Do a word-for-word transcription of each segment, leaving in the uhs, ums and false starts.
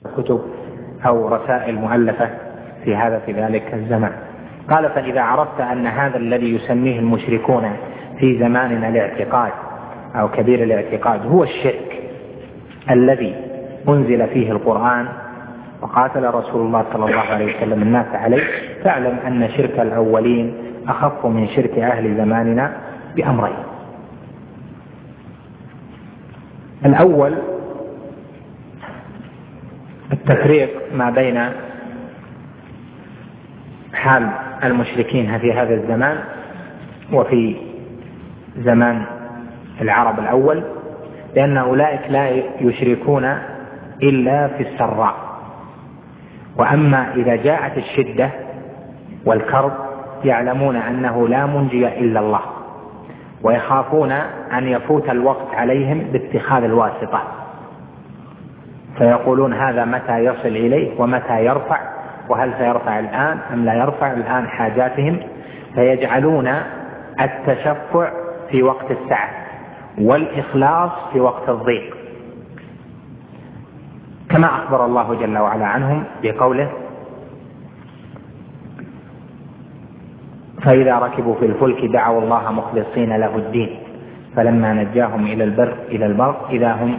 كتب أو رسائل مؤلفة في هذا في ذلك الزمان. قال: فإذا عرفت أن هذا الذي يسميه المشركون في زماننا الاعتقاد أو كبير الاعتقاد هو الشرك الذي أنزل فيه القرآن وقاتل رسول الله صلى الله عليه وسلم الناس عليه، فاعلم أن شرك الأولين أخف من شرك أهل زماننا بأمرين. الأول التفريق ما بين حال المشركين في هذا الزمان وفي زمان العرب الأول، لأن أولئك لا يشركون إلا في السراء، وأما إذا جاءت الشدة والكرب يعلمون أنه لا منجي إلا الله، ويخافون أن يفوت الوقت عليهم باتخاذ الواسطة، فيقولون هذا متى يصل إليه ومتى يرفع، وهل سيرفع الآن أم لا يرفع الآن حاجاتهم، فيجعلون التشفع في وقت السعة والإخلاص في وقت الضيق، كما أخبر الله جل وعلا عنهم بقوله: فإذا ركبوا في الفلك دعوا الله مخلصين له الدين فلما نجاهم إلى البر إلى البر إذا هم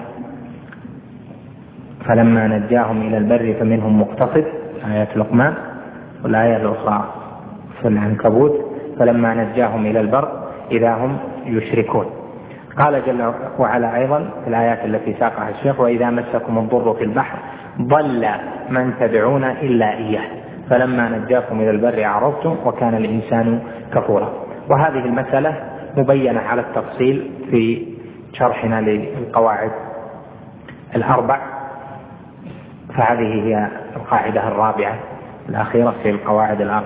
فلما نجاهم إلى البر فمنهم مقتصد، آية لقمان، والآية الأخرى في العنكبوت فلما نجاهم إلى البر إذا هم يشركون. قال جل وعلا أيضا في الآيات التي ساقها الشيخ: وإذا مسكم الضر في البحر ضل من تدعون إلا إياه فلما نجاكم إلى البر أعرضتم وكان الإنسان كفورا. وهذه المسألة مبينة على التفصيل في شرحنا للقواعد الأربع، فهذه هي القاعدة الرابعة الأخيرة في القواعد الأربع.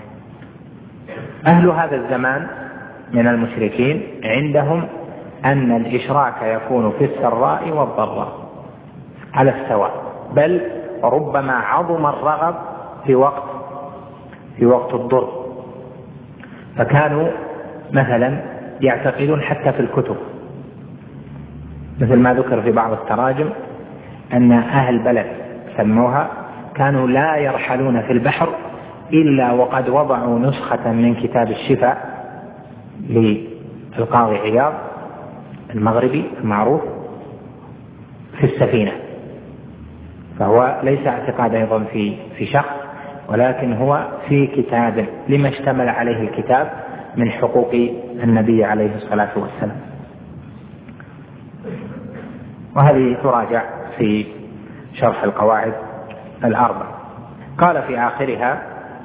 أهل هذا الزمان من المشركين عندهم أن الإشراك يكون في السراء والضراء على السواء، بل ربما عظم الرغب في وقت في وقت الضر، فكانوا مثلا يعتقدون حتى في الكتب، مثل ما ذكر في بعض التراجم أن أهل بلد سموها كانوا لا يرحلون في البحر إلا وقد وضعوا نسخة من كتاب الشفاء للقاضي عياض المغربي المعروف في السفينة، فهو ليس اعتقاد أيضا في في شخص، ولكن هو في كتاب لما اشتمل عليه الكتاب من حقوق النبي عليه الصلاة والسلام. وهذه تراجع في شرح القواعد الأربع. قال في آخرها: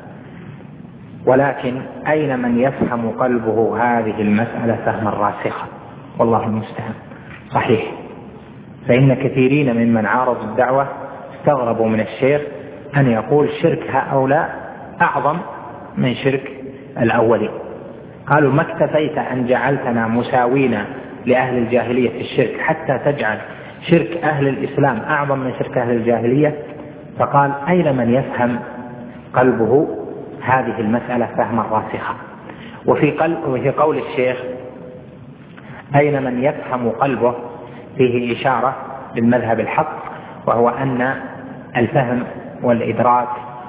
ولكن أين من يفهم قلبه هذه المسألة فهما راسخا، والله المستعان. صحيح، فإن كثيرين ممن عارضوا الدعوة استغربوا من الشيخ أن يقول شرك هؤلاء أعظم من شرك الأولين. قالوا: ما اكتفيت أن جعلتنا مساوين لأهل الجاهلية في الشرك حتى تجعل شرك أهل الإسلام أعظم من شرك أهل الجاهلية؟ فقال: أين من يفهم قلبه هذه المسألة فهما راسخا. وفي, قلب وفي قول الشيخ أين من يفهم قلبه فيه إشارة للمذهب الحق، وهو أن الفهم والإدراك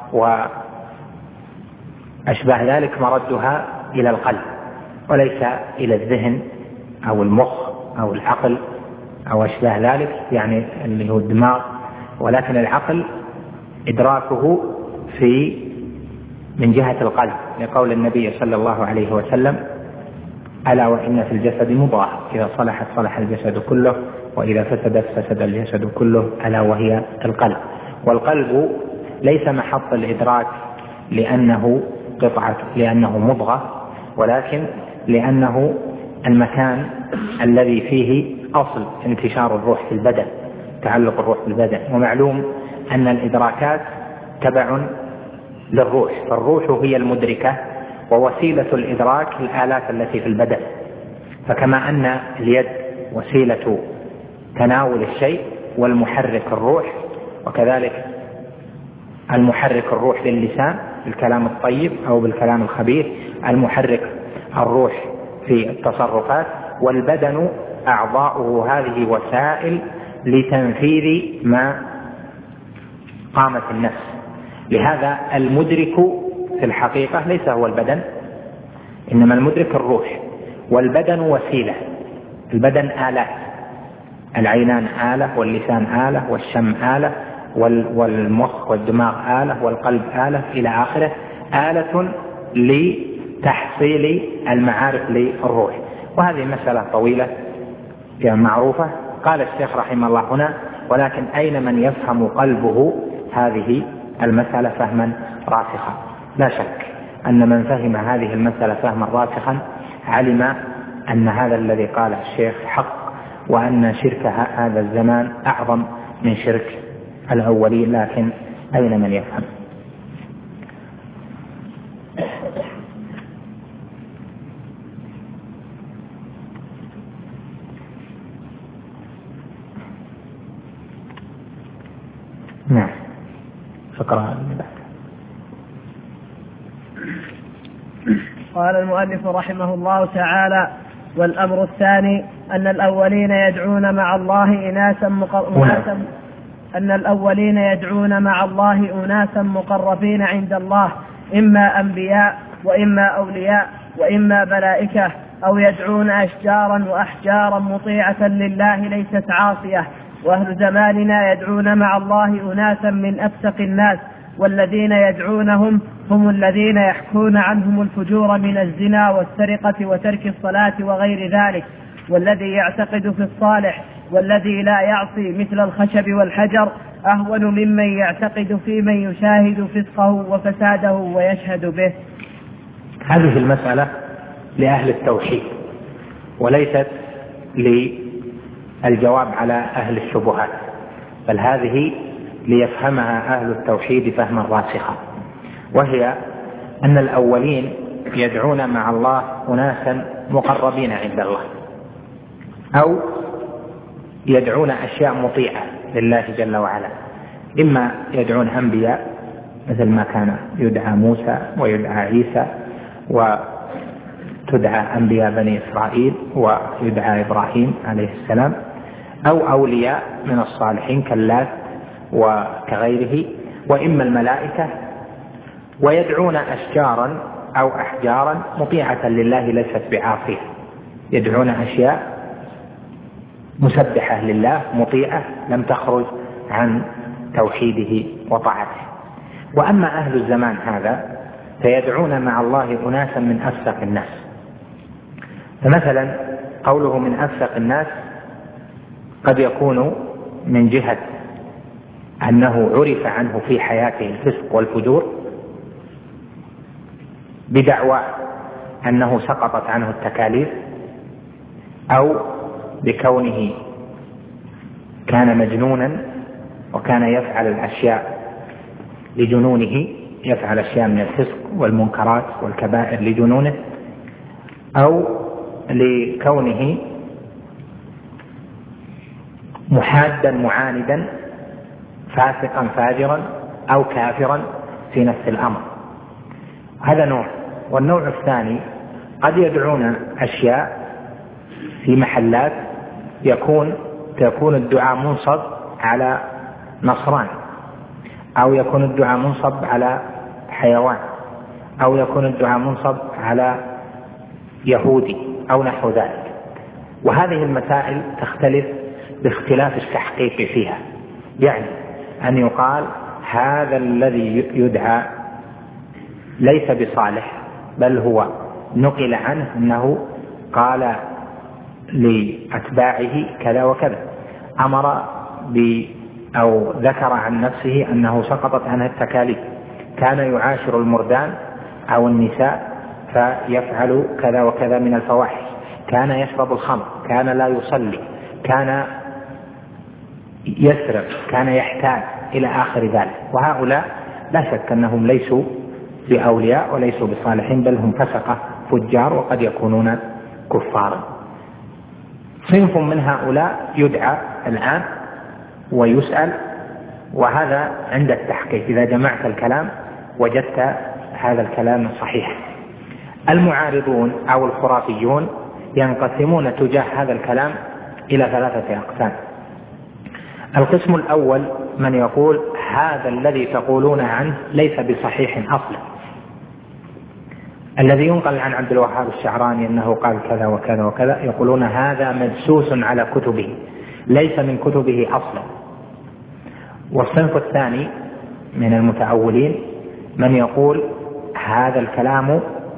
وأشباه ذلك مردها إلى القلب وليس إلى الذهن أو المخ أو العقل أو أشباه ذلك، يعني اللي هو الدماغ، ولكن العقل إدراكه في من جهة القلب، لقول النبي صلى الله عليه وسلم: ألا وإن في الجسد مضغة إذا صلحت صلح الجسد كله وإذا فسدت فسد الجسد كله ألا وهي القلب. والقلب ليس محط الإدراك لأنه قطعة لأنه مضغة، ولكن لأنه المكان الذي فيه أصل انتشار الروح في البدن، تعلق الروح بالبدن. ومعلوم أن الإدراكات تبع للروح، فالروح هي المدركة ووسيلة الإدراك الآلات التي في البدن. فكما أن اليد وسيلة تناول الشيء والمحرك الروح، وكذلك المحرك الروح للسان بالكلام الطيب أو بالكلام الخبيث، المحرك الروح في التصرفات، والبدن أعضاؤه هذه وسائل لتنفيذ ما قامت النفس. لهذا المدرك في الحقيقة ليس هو البدن، إنما المدرك الروح، والبدن وسيلة. البدن آلات، العينان آلة، واللسان آلة، والشم آلة، والمخ والدماغ آلة، والقلب آلة إلى آخره، آلة لتحصيل المعارف للروح. وهذه مسألة طويلة معروفة. قال الشيخ رحمه الله هنا: ولكن أين من يفهم قلبه هذه المسألة فهما راسخا؟ لا شك أن من فهم هذه المسألة فهما راسخا علم أن هذا الذي قاله الشيخ حق، وأن شرك هذا الزمان أعظم من شرك الأولين. لكن أين من يفهم؟ نعم. فقرأ. قال المؤلف رحمه الله تعالى: والأمر الثاني أن الأولين يدعون مع الله إناسا مقربين أن الأولين يدعون مع الله أناسا مقربين عند الله، إما أنبياء وإما أولياء وإما ملائكة، أو يدعون أشجارا وأحجارا مطيعة لله ليست عاصية. وأهل زماننا يدعون مع الله أناسا من أفسق الناس، والذين يدعونهم هم الذين يحكون عنهم الفجور من الزنا والسرقة وترك الصلاة وغير ذلك. والذي يعتقد في الصالح والذي لا يعصي مثل الخشب والحجر أهون ممن يعتقد في من يشاهد فسقه وفساده ويشهد به. هذه المسألة لأهل التوحيد، وليست للجواب على أهل الشبهات، بل هذه ليفهمها أهل التوحيد فهما راسخا، وهي أن الأولين يدعون مع الله أناسا مقربين عند الله، أو يدعون أشياء مطيعة لله جل وعلا. إما يدعون أنبياء مثل ما كان يدعى موسى ويدعى عيسى وتدعى أنبياء بني إسرائيل ويدعى إبراهيم عليه السلام، أو أولياء من الصالحين كاللات وكغيره، وإما الملائكة. ويدعون أشجارا أو أحجارا مطيعة لله ليست بعاصية، يدعون أشياء مسبحة لله مطيعة لم تخرج عن توحيده وطاعته. وأما أهل الزمان هذا فيدعون مع الله أناسا من أفسق الناس. فمثلا قوله من أفسق الناس قد يكون من جهة أنه عرف عنه في حياته الفسق والفجور بدعوى أنه سقطت عنه التكاليف، أو بكونه كان مجنونا وكان يفعل الأشياء لجنونه، يفعل أشياء من الفسق والمنكرات والكبائر لجنونه، أو لكونه محادا معاندا فاسقا فاجرا أو كافرا في نفس الأمر. هذا نوع. والنوع الثاني قد يدعون أشياء في محلات يكون يكون الدعاء منصب على نصران، أو يكون الدعاء منصب على حيوان، أو يكون الدعاء منصب على يهودي أو نحو ذلك. وهذه المسائل تختلف باختلاف التحقيق فيها، يعني أن يقال هذا الذي يدعى ليس بصالح، بل هو نقل عنه أنه قال لأتباعه كذا وكذا، أمر ب أو ذكر عن نفسه أنه سقطت عنه التكاليف، كان يعاشر المردان أو النساء فيفعل كذا وكذا من الفواحش، كان يشرب الخمر، كان لا يصلي، كان يسرق، كان يحتاج إلى آخر ذلك. وهؤلاء لا شك أنهم ليسوا بأولياء وليسوا بصالحين، بل هم فسقة فجار وقد يكونون كفارا. صنف من هؤلاء يدعى الآن ويسأل، وهذا عند التحقيق إذا جمعت الكلام وجدت هذا الكلام صحيح. المعارضون أو الخرافيون ينقسمون تجاه هذا الكلام إلى ثلاثة أقسام. القسم الأول من يقول هذا الذي تقولون عنه ليس بصحيح أصلا. الذي ينقل عن عبد الوهاب الشعراني أنه قال كذا وكذا وكذا يقولون هذا مدسوس على كتبه ليس من كتبه أصلا. والصنف الثاني من المتأولين من يقول هذا الكلام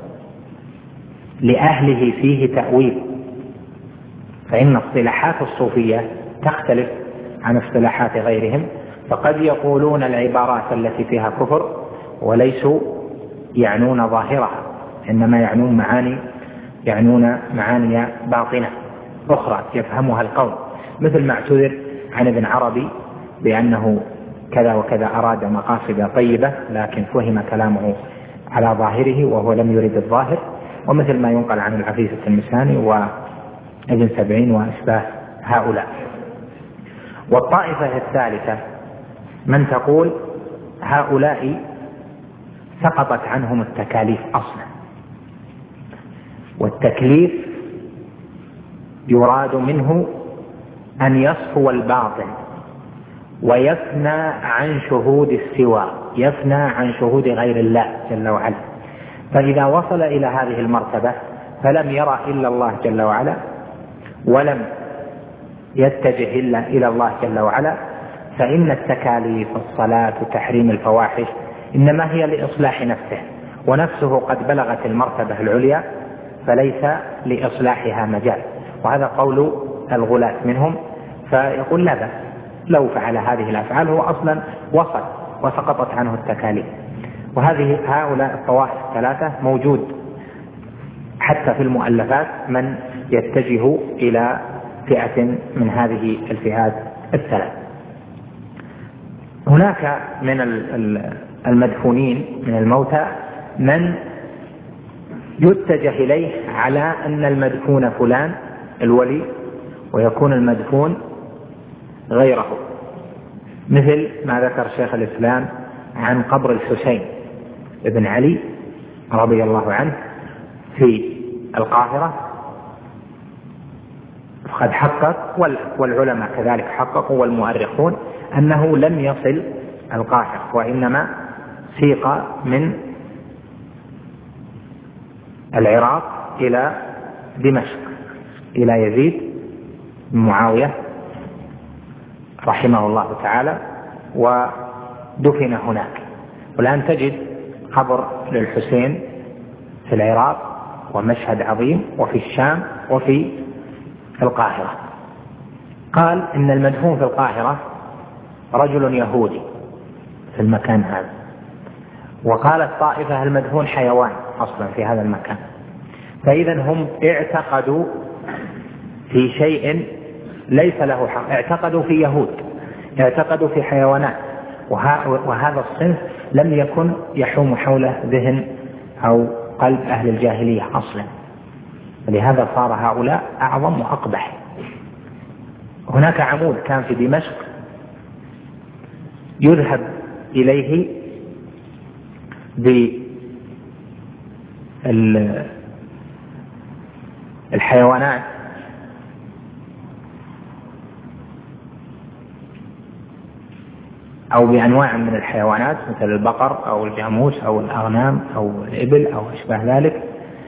لأهله فيه تأويل، فإن اصطلاحات الصوفية تختلف عن اصطلاحات غيرهم، فقد يقولون العبارات التي فيها كفر وليسوا يعنون ظاهرها، إنما يعنون معاني يعنون معاني باطنة أخرى يفهمها القوم، مثل ما اعتذر عن ابن عربي بأنه كذا وكذا أراد مقاصد طيبة لكن فهم كلامه على ظاهره وهو لم يرد الظاهر، ومثل ما ينقل عن العفيف التلمساني وابن سبعين وأشباه هؤلاء. والطائفة الثالثة من تقول هؤلاء سقطت عنهم التكاليف أصلا، والتكليف يراد منه أن يصفو الباطن ويفنى عن شهود السوى، يفنى عن شهود غير الله جل وعلا. فإذا وصل إلى هذه المرتبة فلم يرى إلا الله جل وعلا ولم يتجه إلا إلى الله جل وعلا، فإن التكاليف الصلاة تحريم الفواحش إنما هي لإصلاح نفسه، ونفسه قد بلغت المرتبة العليا فليس لإصلاحها مجال. وهذا قول الغلاة منهم، فيقول لا بأس لو فعل هذه الأفعال هو أصلا وصل وسقطت عنه التكاليف. وهذه هؤلاء الطوائف الثلاثة موجود حتى في المؤلفات من يتجه إلى فئة من هذه الفئات الثلاث. هناك من المدفونين من الموتى من يتجه إليه على أن المدفون فلان الولي ويكون المدفون غيره، مثل ما ذكر شيخ الإسلام عن قبر الحسين ابن علي رضي الله عنه في القاهرة، قد حقق والعلماء كذلك حققوا والمؤرخون أنه لم يصل القاهرة وإنما سيق من العراق إلى دمشق إلى يزيد بن معاوية رحمه الله تعالى ودفن هناك. والآن تجد قبر للحسين في العراق ومشهد عظيم وفي الشام وفي القاهرة. قال إن المدفون في القاهرة رجل يهودي في المكان هذا، وقالت طائفة المدفون حيوان أصلا في هذا المكان. فإذا هم اعتقدوا في شيء ليس له حق، اعتقدوا في يهود، اعتقدوا في حيوانات، وهذا الصنف لم يكن يحوم حوله ذهن أو قلب أهل الجاهلية أصلا، ولهذا صار هؤلاء أعظم وأقبح. هناك عمود كان في دمشق يذهب إليه بالحيوانات أو بأنواع من الحيوانات مثل البقر أو الجاموس أو الأغنام أو الإبل أو أشبه ذلك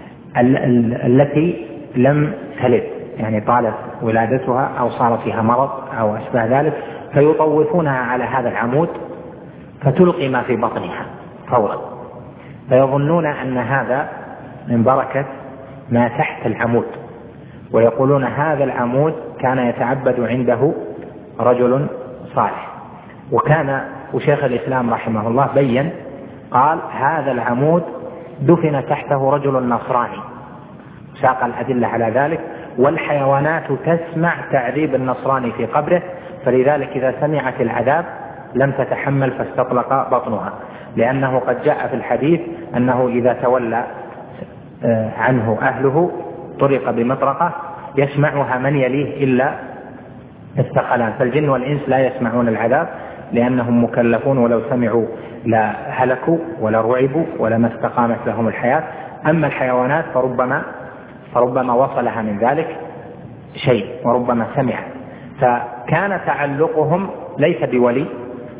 التي لم تلد، يعني طالت ولادتها أو صار فيها مرض أو أشبه ذلك، فيطوفونها على هذا العمود فتلقي ما في بطنها فورا، فيظنون أن هذا من بركة ما تحت العمود، ويقولون هذا العمود كان يتعبد عنده رجل صالح. وكان وشيخ الإسلام رحمه الله بين قال هذا العمود دفن تحته رجل نصراني، ساق الأدلة على ذلك، والحيوانات تسمع تعذيب النصراني في قبره، فلذلك إذا سمعت العذاب لم تتحمل فاستطلق بطنها، لأنه قد جاء في الحديث أنه إذا تولى عنه أهله طرق بمطرقة يسمعها من يليه إلا الثقلان، فالجن والإنس لا يسمعون العذاب لأنهم مكلفون، ولو سمعوا لا هلكوا ولا رعبوا ولا ما استقامت لهم الحياة. أما الحيوانات فربما فربما وصلها من ذلك شيء وربما سمع، فكان تعلقهم ليس بولي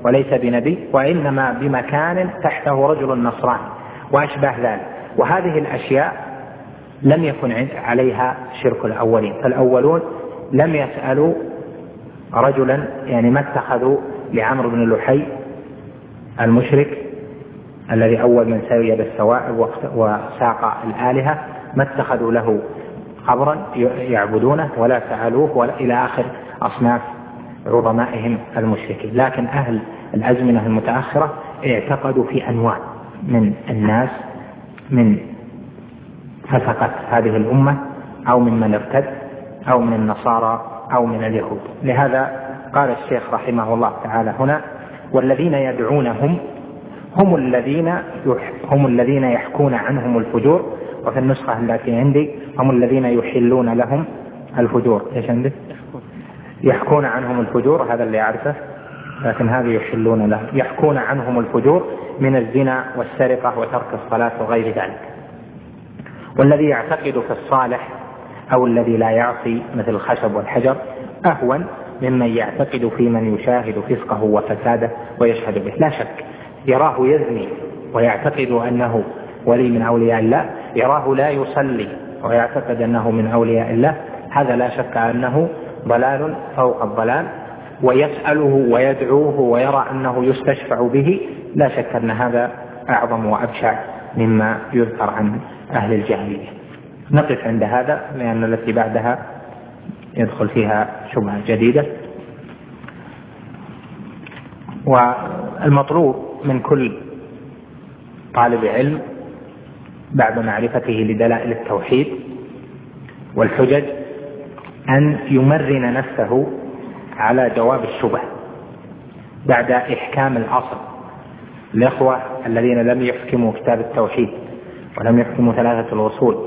وليس بنبي، وإنما بمكان تحته رجل نصراني وأشبه ذلك. وهذه الأشياء لم يكن عليها شرك الأولين، فالأولون لم يسألوا رجلا، يعني ما اتخذوا لعمرو بن لحي المشرك الذي أول من سوي بالسواء وساق الآلهة، ما اتخذوا له قبرا يعبدونه ولا سألوه ولا إلى آخر أصناف عظمائهم المشركين. لكن أهل الأزمنة المتأخرة اعتقدوا في أنواع من الناس من فسقت هذه الأمة أو ممن ارتد أو من النصارى أو من اليهود. لهذا قال الشيخ رحمه الله تعالى هنا: والذين يدعونهم هم الذين هم الذين يحكون عنهم الفجور. وفي النسخة التي عندي هم الذين يحلون لهم الفجور. ايش عندك؟ يحكون عنهم الفجور، هذا اللي أعرفه، لكن هذه يحلون لهم، يحكون عنهم الفجور من الزنا والسرقة وترك الصلاة وغير ذلك. والذي يعتقد في الصالح أو الذي لا يعصي مثل الخشب والحجر أهون ممن يعتقد في من يشاهد فسقه وفساده ويشهد به. لا شك يراه يزني ويعتقد أنه ولي من أولياء الله، يراه لا يصلي ويعتقد أنه من أولياء الله، هذا لا شك أنه ضلال فوق الضلال، ويسأله ويدعوه ويرى أنه يستشفع به، لا شك أن هذا أعظم وأبشع مما يذكر عن أهل الجاهلية. نقف عند هذا لأن التي بعدها يدخل فيها شبهة جديدة. والمطلوب من كل طالب علم بعد معرفته لدلائل التوحيد والحجج أن يمرن نفسه على جواب الشبه بعد إحكام الأصل. الإخوة الذين لم يحكموا كتاب التوحيد ولم يحكموا ثلاثة الأصول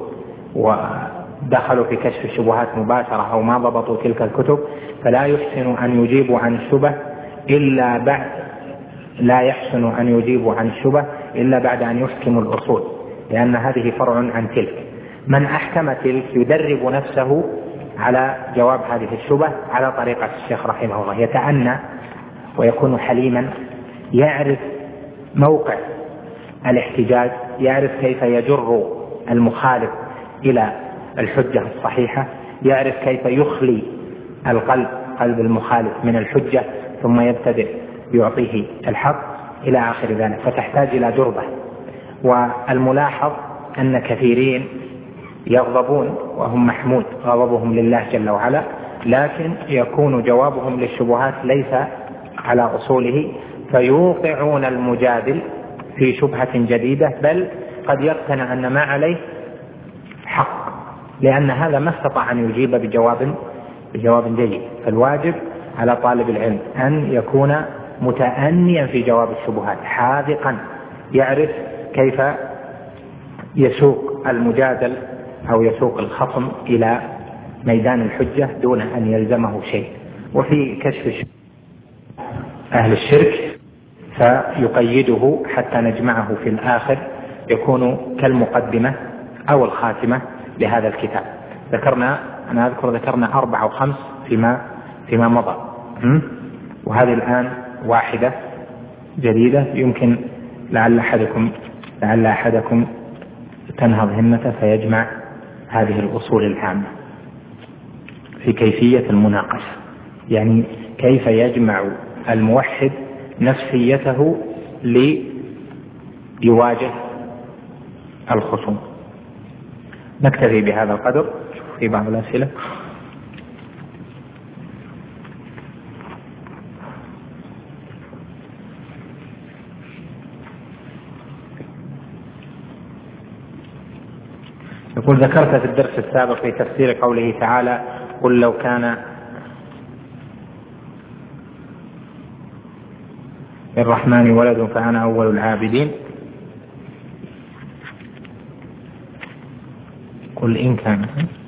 ودخلوا في كشف الشبهات مباشرة أو ما ضبطوا تلك الكتب، فلا يحسن أن يجيبوا عن الشبه إلا بعد لا يحسن أن يجيبوا عن الشبه إلا بعد أن يحكموا الأصول، لأن هذه فرع عن تلك. من أحكم تلك يدرب نفسه على جواب هذه الشبه على طريقة الشيخ رحمه الله، يتأنى ويكون حليما، يعرف موقع الاحتجاج، يعرف كيف يجر المخالف إلى الحجة الصحيحة، يعرف كيف يخلي القلب قلب المخالف من الحجة ثم يبتدئ يعطيه الحق إلى آخر ذلك، فتحتاج إلى دربة. والملاحظ أن كثيرين يغضبون وهم محمود غضبهم لله جل وعلا، لكن يكون جوابهم للشبهات ليس على أصوله، فيوقعون المجادل في شبهة جديدة، بل قد يقتنع أن ما عليه حق، لأن هذا ما استطاع أن يجيب بجواب بجواب جيد. فالواجب على طالب العلم أن يكون متأنيا في جواب الشبهات، حاذقا، يعرف كيف يسوق المجادل أو يسوق الخصم إلى ميدان الحجة دون أن يلزمه شيء. وفي كشف أهل الشرك فيقيده حتى نجمعه في الآخر، يكون كالمقدمة أو الخاتمة لهذا الكتاب. ذكرنا أنا أذكر ذكرنا أربعة أو خمس فيما فيما مضى، وهذه الآن واحدة جديدة يمكن لعل أحدكم لعل أحدكم تنهض همته فيجمع هذه الأصول العامة في كيفية المناقشة، يعني كيف يجمع الموحد نفسيته ليواجه الخصوم. نكتفي بهذا القدر في بعض الأسئلة. يقول: ذكرت في الدرس السابق في تفسير قوله تعالى: قل لو كان للرحمن ولد فأنا أول العابدين. قل إن كان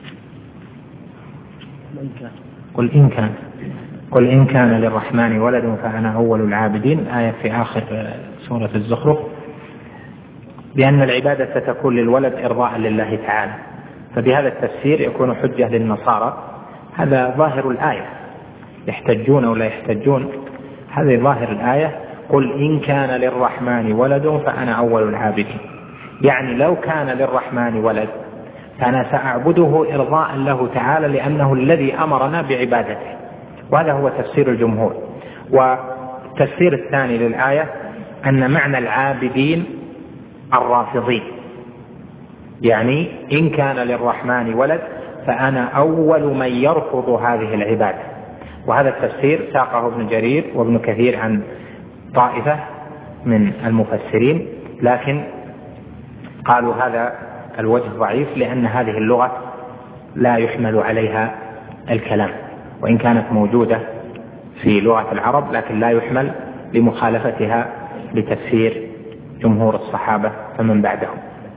قل إن كان قل إن كان للرحمن ولد فأنا أول العابدين، آية في آخر سورة الزخرف، بأن العبادة ستكون للولد إرضاء لله تعالى. فبهذا التفسير يكون حجة للنصارى، هذا ظاهر الآية، يحتجون ولا يحتجون هذه ظاهر الآية: قل إن كان للرحمن ولد فأنا أول العابدين. يعني لو كان للرحمن ولد فأنا سأعبده إرضاء له تعالى، لأنه الذي أمرنا بعبادته. وهذا هو تفسير الجمهور. والتفسير الثاني للآية أن معنى العابدين الرافضين، يعني إن كان للرحمن ولد فأنا أول من يرفض هذه العبادة. وهذا التفسير ساقه ابن جرير وابن كثير عن طائفة من المفسرين، لكن قالوا هذا الوجه ضعيف، لأن هذه اللغة لا يحمل عليها الكلام، وإن كانت موجودة في لغة العرب لكن لا يحمل لمخالفتها لتفسير جمهور الصحابة فمن بعدهم.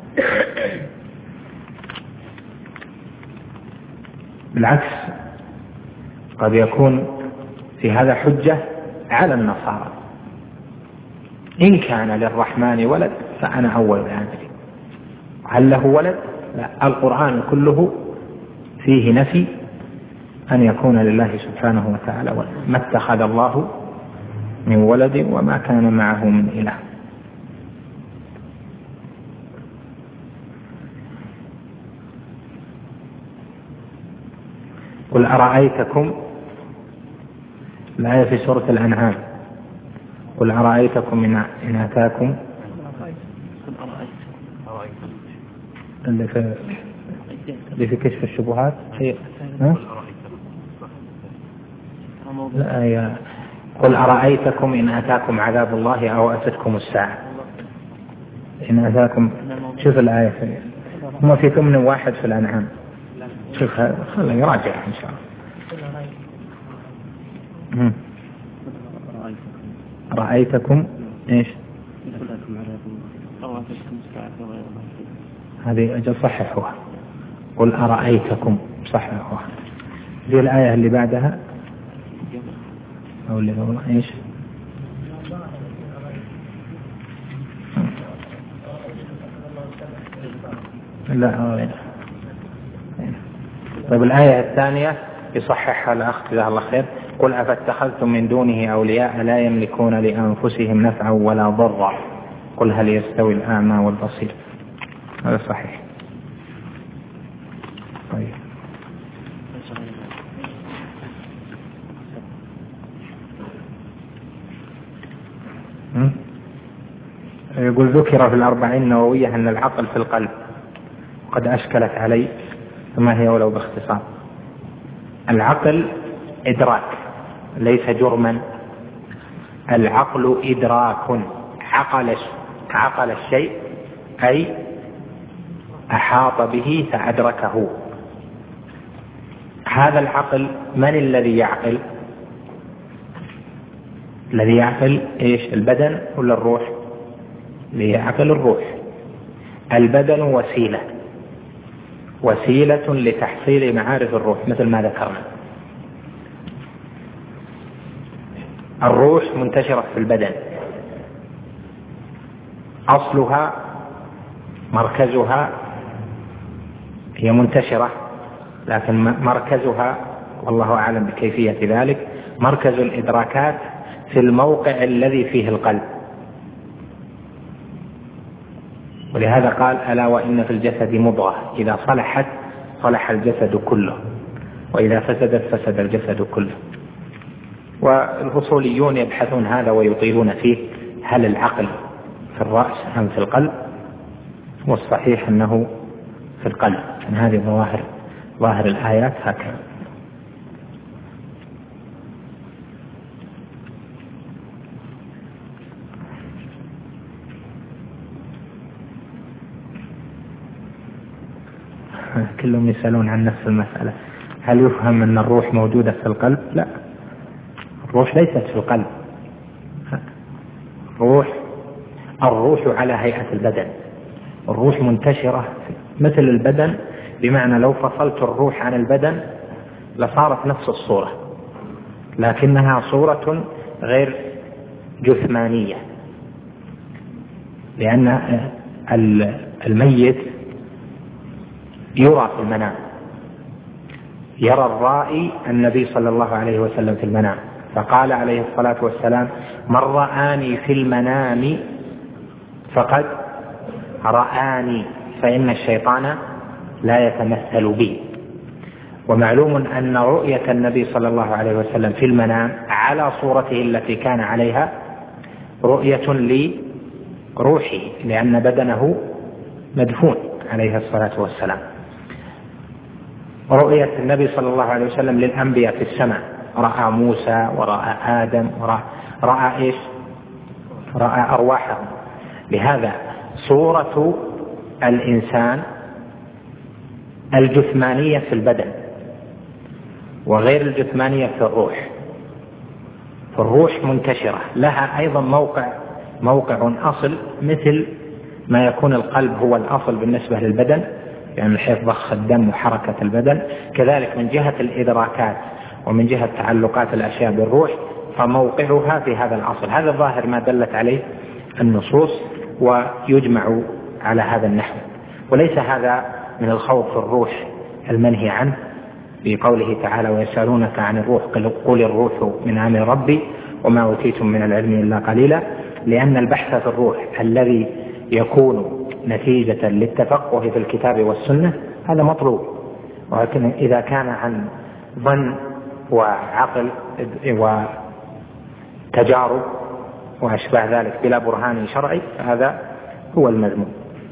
بالعكس قد يكون في هذا حجة على النصارى: إن كان للرحمن ولد فأنا أول العابدين. هل له ولد؟ لا، القرآن كله فيه نفي أن يكون لله سبحانه وتعالى ولد. ما اتخذ الله من ولد وما كان معه من إله. قل أرأيتكم، الآية في سورة الأنعام: قل أرأيتكم إن أتاكم، اللي في اللي في كشف الشبهات هي لا يا قل أرأيتكم إن أتاكم عذاب الله أو أتتكم الساعة. إن أتاكم، شوف الآية في هم في ثمن واحد في الأنعام. شوف خلنا يراجع إن شاء الله. رأيتكم إيش؟ هذه أجل صححوها. قل أرأيتكم، صححوها. دي الآية اللي بعدها أو اللي هو إيش؟ لا. طيب الآية الثانية يصححها الأخ جزاه الله خير: قل أفاتخذتم من دونه أولياء لا يملكون لأنفسهم نفعا ولا ضرا قل هل يستوي الأعمى والبصير. هذا صحيح. طيب يقول ذكر في الأربعين النووية أن العقل في القلب، قد أشكلت علي فما هي ولو باختصار. العقل إدراك ليس جرما. العقل إدراك، عقل عقل الشيء أي أحاط به فأدركه. هذا العقل من الذي يعقل؟ الذي يعقل إيش؟ البدن ولا الروح؟ اللي يعقل الروح. البدن وسيلة وسيلة لتحصيل معارف الروح مثل ما ذكرنا. الروح منتشرة في البدن، أصلها مركزها هي منتشرة، لكن مركزها والله أعلم بكيفية ذلك، مركز الإدراكات في الموقع الذي فيه القلب. ولهذا قال: ألا وإن في الجسد مضغة إذا صلحت صلح الجسد كله وإذا فسدت فسد الجسد كله. والأصوليون يبحثون هذا ويطيلون فيه: هل العقل في الرأس أم في القلب؟ والصحيح أنه في القلب. يعني هذه ظواهر ظاهر الآيات هكذا. كلهم يسألون عن نفس المسألة: هل يفهم أن الروح موجودة في القلب؟ لا، الروح ليست في القلب. الروح الروح على هيئة البدن. الروح منتشرة مثل البدن، بمعنى لو فصلت الروح عن البدن لصارت نفس الصورة، لكنها صورة غير جثمانية، لأن الميت يرى في المنام. يرى الرائي النبي صلى الله عليه وسلم في المنام، فقال عليه الصلاة والسلام: من رآني في المنام فقد رآني، فإن الشيطان لا يتمثل بي. ومعلوم أن رؤية النبي صلى الله عليه وسلم في المنام على صورته التي كان عليها رؤية لروحه، لأن بدنه مدفون عليه الصلاة والسلام. رؤية النبي صلى الله عليه وسلم للأنبياء في السماء، رأى موسى ورأى آدم ورأى رأى إيش؟ رأى أرواحهم. لهذا صورة الإنسان الجثمانية في البدن وغير الجثمانية في الروح. فالروح منتشرة لها أيضا موقع موقع أصل، مثل ما يكون القلب هو الأصل بالنسبة للبدن، يعني من حيث ضخ الدم وحركة البدن، كذلك من جهة الإدراكات ومن جهة تعلقات الأشياء بالروح فموقعها في هذا الأصل. هذا ظاهر ما دلت عليه النصوص، ويجمع على هذا النحو. وليس هذا من الخوف في الروح المنهي عنه بقوله تعالى: ويسألونك عن الروح قل الروح من أمر ربي وما أوتيتم من العلم إلا قليلا، لأن البحث في الروح الذي يكون نتيجة للتفقه في الكتاب والسنة هذا مطلوب. ولكن إذا كان عن ظن وعقل وتجارب وأشباه ذلك بلا برهان شرعي فهذا هو المذموم.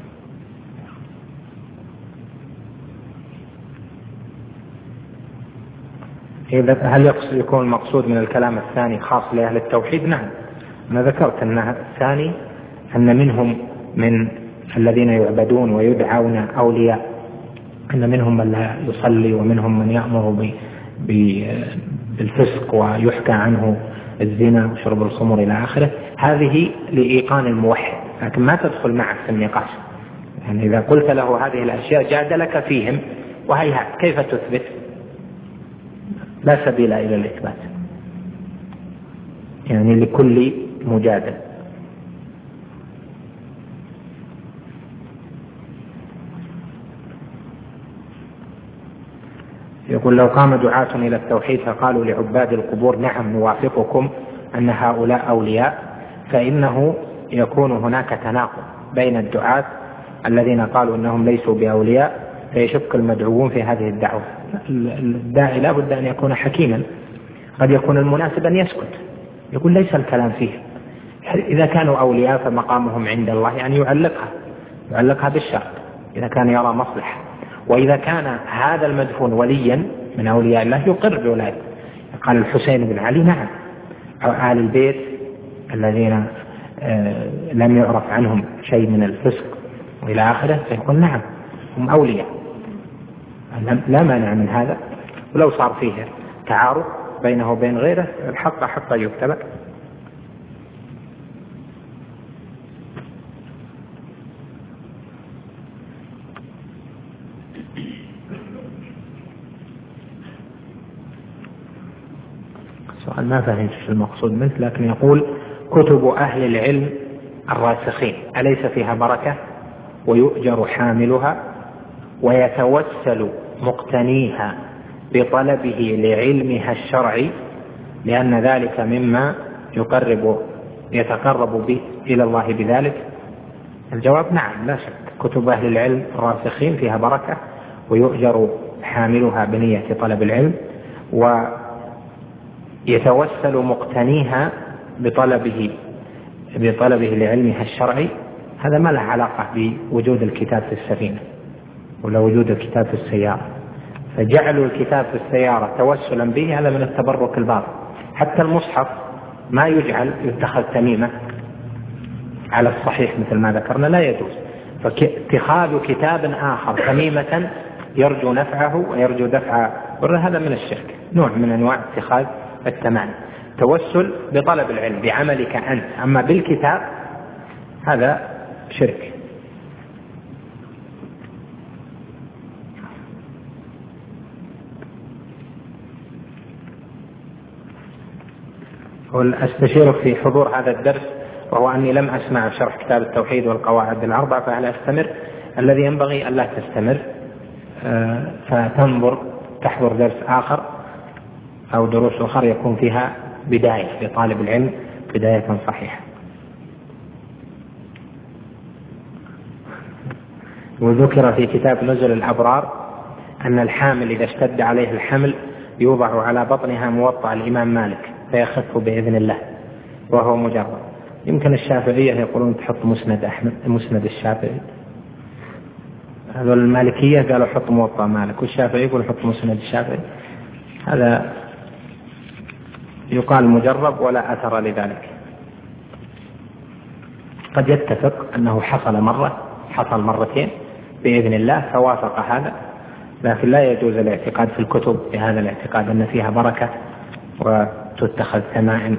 هل يكون المقصود من الكلام الثاني خاص لأهل التوحيد؟ نعم، أنا ذكرت أن الثاني أن منهم من الذين يعبدون ويدعون أولياء، أن منهم من لا يصلي ومنهم من يأمر بالفسق ويحكى عنه الزنا وشرب الخمر إلى آخره. هذه لإيقان الموحد، لكن ما تدخل معك في النقاش. يعني إذا قلت له هذه الأشياء جادلك فيهم، وهيهات كيف تثبت؟ لا سبيل إلى الإثبات، يعني لكل مجادل. يقول: لو قام دعاة إلى التوحيد فقالوا لعباد القبور: نعم نوافقكم أن هؤلاء أولياء، فإنه يكون هناك تناقض بين الدعاة الذين قالوا أنهم ليسوا بأولياء، فيشك المدعوون في هذه الدعوة. الداعي لا بد أن يكون حكيما، قد يكون المناسب أن يسكت، يقول ليس الكلام فيه. إذا كانوا أولياء فمقامهم عند الله يعني يعلقها يعلقها بالشرط إذا كان يرى مصلحة. وإذا كان هذا المدفون وليا من أولياء الله يقر بولايته. قال الحسين بن علي: نعم، آل البيت الذين لم يعرف عنهم شيء من الفسق وإلى آخره، فيقول نعم هم أولياء، لا مانع من هذا. ولو صار فيه تعارض بينه وبين غيره الحق حق يتبع. سؤال ما فهمت المقصود منه، لكن يقول: كتب أهل العلم الراسخين أليس فيها بركة ويؤجر حاملها ويتوسل مقتنيها بطلبه لعلمها الشرعي، لأن ذلك مما يقرب يتقرب به إلى الله بذلك؟ الجواب: نعم، لا شك، كتب أهل العلم الراسخين فيها بركة ويؤجر حاملها بنية طلب العلم، ويتوسل مقتنيها بطلبه بطلبه لعلمها الشرعي. هذا ما له علاقة بوجود الكتاب في السفينة ولا وجود الكتاب في السيارة، فجعلوا الكتاب في السيارة توسلا به هذا من التبرك الباطل. حتى المصحف ما يجعل يتخذ تميمة على الصحيح مثل ما ذكرنا، لا يجوز. فاتخاذ كتاب آخر تميمة يرجو نفعه ويرجو دفع هذا من الشرك، نوع من أنواع اتخاذ التمام. توسل بطلب العلم بعملك أنت، أما بالكتاب هذا شرك. أستشيرك في حضور هذا الدرس، وهو أني لم أسمع شرح كتاب التوحيد والقواعد الأربع، فهل أستمر؟ الذي ينبغي أن لا تستمر، فتنظر تحضر درس آخر أو دروس أخرى يكون فيها بداية لطالب العلم بداية صحيحة. وذكر في كتاب نزل الأبرار أن الحامل إذا اشتد عليه الحمل يوضع على بطنها موطأ الإمام مالك فيخف بإذن الله وهو مجرد. يمكن الشافعية يقولون تحط مسند أحمد مسند الشافعي، هذول المالكية قالوا حط موطأ مالك، والشافعي يقول حط مسند الشافعي. هذا يقال مجرب ولا أثر لذلك. قد يتفق أنه حصل مرة حصل مرتين بإذن الله فوافق هذا، لكن لا يجوز الاعتقاد في الكتب بهذا الاعتقاد أن فيها بركة وتتخذ تمائم.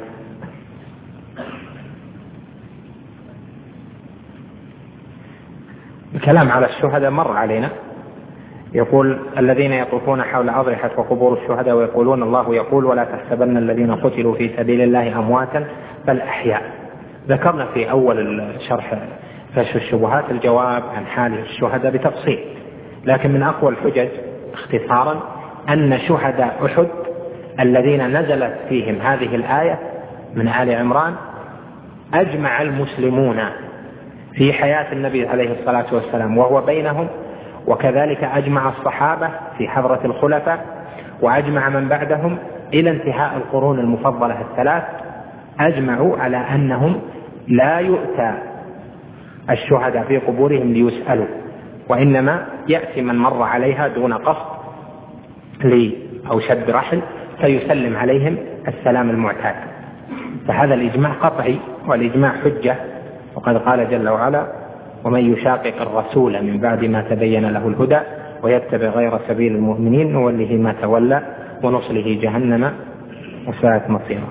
الكلام على الشهداء مر علينا. يقول الذين يطوفون حول أضرحة وقبور الشهداء ويقولون الله يقول ولا تحسبن الذين قتلوا في سبيل الله أمواتا بل أحياء. ذكرنا في أول الشرح كشف الشبهات الجواب عن حال الشهداء بتفصيل، لكن من أقوى الحجج اختصارا أن شهداء أحد الذين نزلت فيهم هذه الآية من آل عمران أجمع المسلمون في حياة النبي عليه الصلاة والسلام وهو بينهم، وكذلك أجمع الصحابة في حضرة الخلفاء، وأجمع من بعدهم إلى انتهاء القرون المفضلة الثلاث، أجمعوا على أنهم لا يؤتى الشهداء في قبورهم ليسألوا، وإنما يأتي من مر عليها دون قصد لي أو شد رحل فيسلم عليهم السلام المعتاد. فهذا الإجماع قطعي، والإجماع حجة، وقد قال جل وعلا ومن يشاقق الرسول من بعد ما تبين له الهدى ويتبع غير سبيل المؤمنين نوله ما تولى ونصله جهنم وساءت مصيرا.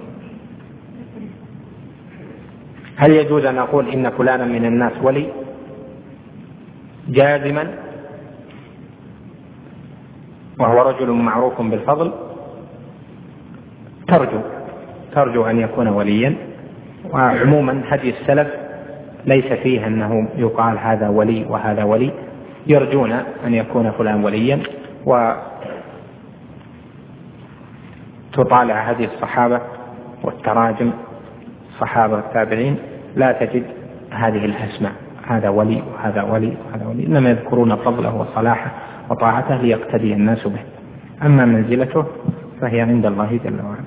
هل يجوز أن أقول إن فلانا من الناس ولي جازما وهو رجل معروف بالفضل؟ ترجو ترجو أن يكون وليا، وعموما هدي السلف ليس فيه أنه يقال هذا ولي وهذا ولي، يرجون أن يكون فلان وليا. وتطالع هذه الصحابة والتراجم الصحابة والتابعين لا تجد هذه الأسماء هذا ولي وهذا ولي وهذا ولي، إنما يذكرون فضله وصلاحه وطاعته ليقتدي الناس به، أما منزلته فهي عند الله جل وعلا.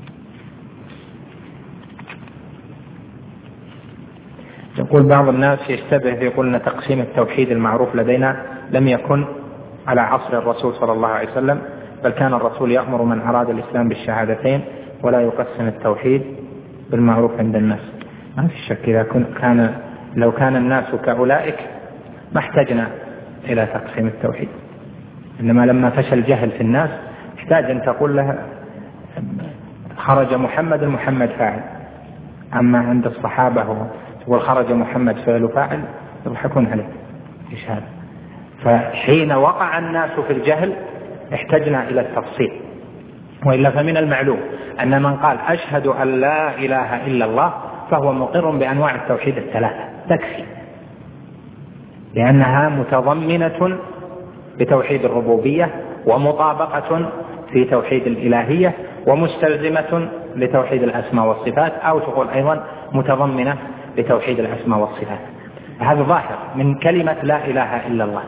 يقول بعض الناس يشتبه يقول أن تقسيم التوحيد المعروف لدينا لم يكن على عصر الرسول صلى الله عليه وسلم، بل كان الرسول يأمر من أراد الإسلام بالشهادتين ولا يقسم التوحيد بالمعروف عند الناس. ما في شك إذا كان لو كان الناس كأولئك ما احتجنا إلى تقسيم التوحيد، إنما لما فشل الجهل في الناس احتاج أن تقول له خرج محمد محمد فاعل، أما عند الصحابة تقول خرج محمد فعل فاعل يضحكون عليه إيش هذا. فحين وقع الناس في الجهل احتجنا إلى التفصيل، وإلا فمن المعلوم أن من قال أشهد أن لا إله إلا الله فهو مقر بأنواع التوحيد الثلاثة تكفي، لأنها متضمنة بتوحيد الربوبية ومطابقة في توحيد الإلهية ومستلزمة لتوحيد الأسماء والصفات، أو تقول أيضا متضمنة لتوحيد الأسماء والصفات. هذا ظاهر من كلمة لا إله إلا الله.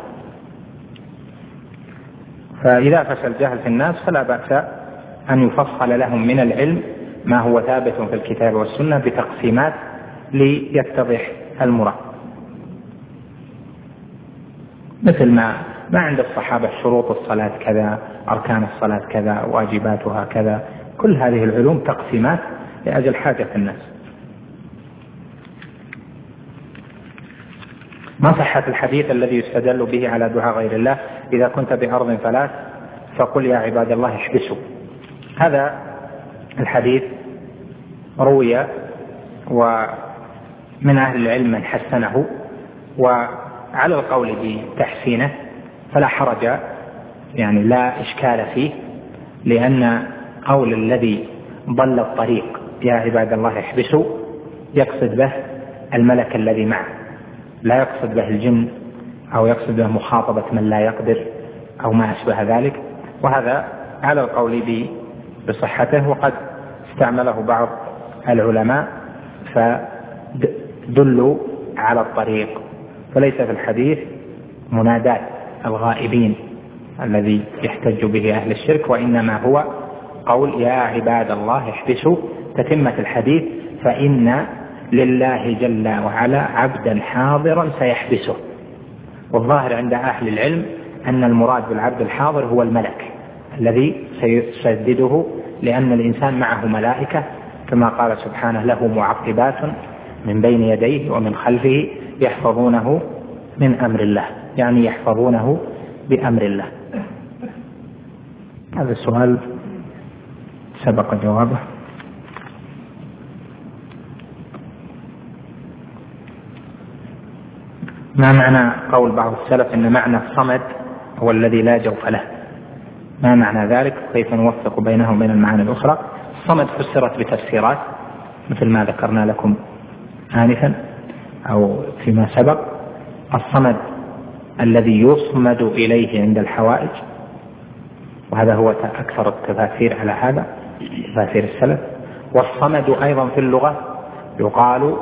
فإذا فشل الجهل في الناس فلا بأس أن يفصل لهم من العلم ما هو ثابت في الكتاب والسنة بتقسيمات ليتضح المراد، مثل ما ما عند الصحابة شروط الصلاة كذا، أركان الصلاة كذا، واجباتها كذا، كل هذه العلوم تقسيمات لأجل حاجة الناس. ما صحة الحديث الذي يستدل به على دعاء غير الله إذا كنت بأرض فلات فقل يا عباد الله احبسوا؟ هذا الحديث روي ومن أهل العلم من حسنه، وعلى القول بتحسينه فلا حرج، يعني لا إشكال فيه، لأن قول الذي ضل الطريق يا عباد الله احبسوا يقصد به الملك الذي معه، لا يقصد به الجن أو يقصد به مخاطبة من لا يقدر أو ما أشبه ذلك، وهذا على القول بصحته. وقد استعمله بعض العلماء فدلوا على الطريق، فليس في الحديث منادات الغائبين الذي يحتج به أهل الشرك، وإنما هو قول يا عباد الله احبسوا، تتمة الحديث فإن لله جل وعلا عبدا حاضرا سيحبسه. والظاهر عند أهل العلم أن المراد بالعبد الحاضر هو الملك الذي سيسدده، لأن الإنسان معه ملائكة كما قال سبحانه له معقبات من بين يديه ومن خلفه يحفظونه من أمر الله، يعني يحفظونه بأمر الله. هذا السؤال سبق جوابه. ما معنى قول بعض السلف إن معنى الصمد هو الذي لا جوف له؟ ما معنى ذلك؟ كيف نوفق بينه وبين المعاني الأخرى؟ الصمد فسرت بتفسيرات مثل ما ذكرنا لكم آنفا أو فيما سبق. الصمد الذي يصمد إليه عند الحوائج، وهذا هو أكثر التفاسير على هذا، تفاسير السلف. والصمد أيضا في اللغة يقال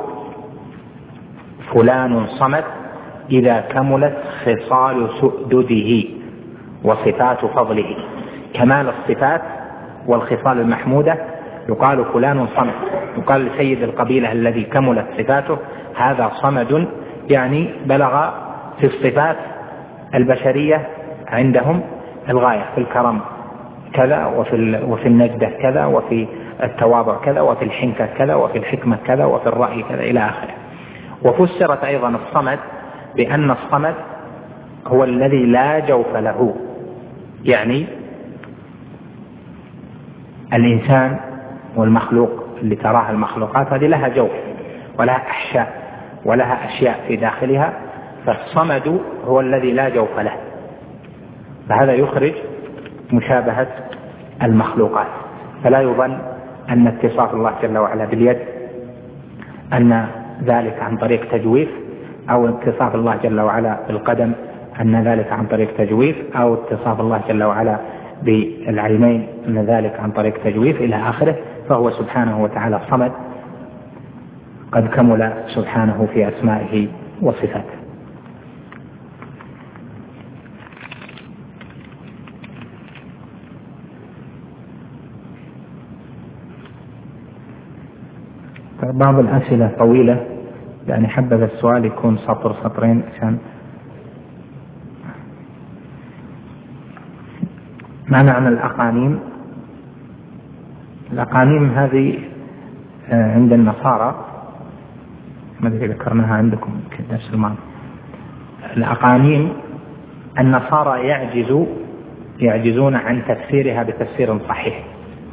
فلان صمد إذا كملت خصال سؤدده وصفات فضله، كمال الصفات والخصال المحمودة يقال فلان صمد. يقال لسيد القبيلة الذي كملت صفاته هذا صمد، يعني بلغ في الصفات البشرية عندهم الغاية، في الكرم كذا، وفي وفي النجدة كذا، وفي التواضع كذا، وفي الحنكة كذا، وفي الحكمة كذا، وفي الرأي كذا إلى آخره. وفسرت أيضا الصمد بأن الصمد هو الذي لا جوف له، يعني الإنسان والمخلوق اللي تراها المخلوقات هذه لها جوف ولها أحشاء ولها أشياء في داخلها، فالصمد هو الذي لا جوف له، فهذا يخرج مشابهة المخلوقات. فلا يظن أن اتصاف الله جل وعلا باليد أن ذلك عن طريق تجويف، أو اتصاف الله جل وعلا بالقدم أن ذلك عن طريق تجويف، أو اتصاف الله جل وعلا بالعينين أن ذلك عن طريق تجويف إلى آخره. فهو سبحانه وتعالى صمد قد كمل سبحانه في أسمائه وصفاته. بعض الأسئلة طويلة، يعني حبذا السؤال يكون سطر سطرين عشان ما معنى الأقانيم. الأقانيم هذه عند النصارى، ما أدري ذكرناها عندكم في الدرس الماضي. الأقانيم النصارى يعجزوا يعجزون عن تفسيرها بتفسير صحيح،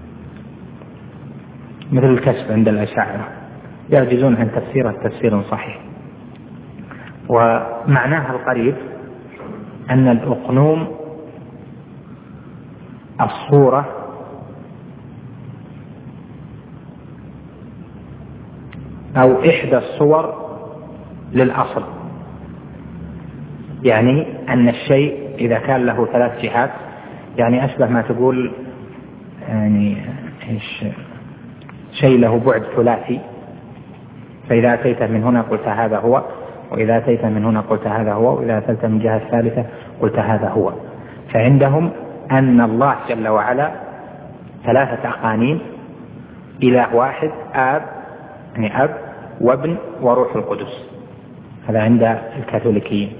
مثل الكشف عند الأشاعرة يعجزون عن تفسيرها تفسير صحيح. ومعناها القريب أن الأقنوم الصورة أو إحدى الصور للأصل، يعني أن الشيء إذا كان له ثلاث جهات، يعني أشبه ما تقول يعني إيش شيء له بعد ثلاثي، فإذا أتيت من هنا قلت هذا هو، وإذا أتيت من هنا قلت هذا هو، وإذا أتيت من جهة الثالثة قلت هذا هو. فعندهم أن الله جل وعلا ثلاثة أقانيم، إله واحد، آب يعني أب وابن وروح القدس، هذا عند الكاثوليكيين،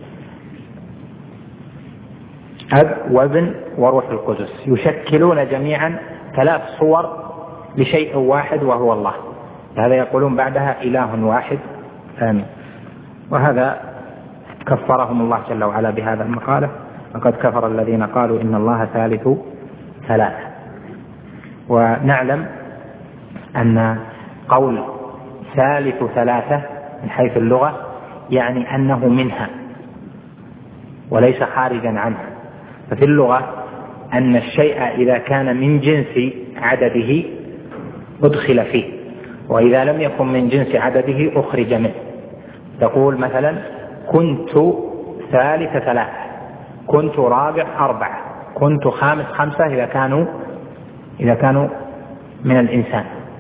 أب وابن وروح القدس يشكلون جميعا ثلاث صور لشيء واحد وهو الله. هذا يقولون بعدها إله واحد آمين. وهذا كفرهم الله جل وعلا بهذا المقالة، لقد كفر الذين قالوا إن الله ثالث ثلاثة. ونعلم أن قول ثالث ثلاثة من حيث اللغة يعني أنه منها وليس خارجا عنها. ففي اللغة أن الشيء إذا كان من جنس عدده أدخل فيه، وإذا لم يكن من جنس عدده أخرج منه. تقول مثلا كنت ثالث ثلاثة، كنت رابع أربعة، كنت خامس خمسة إذا كانوا إذا كانوا من الإنسان،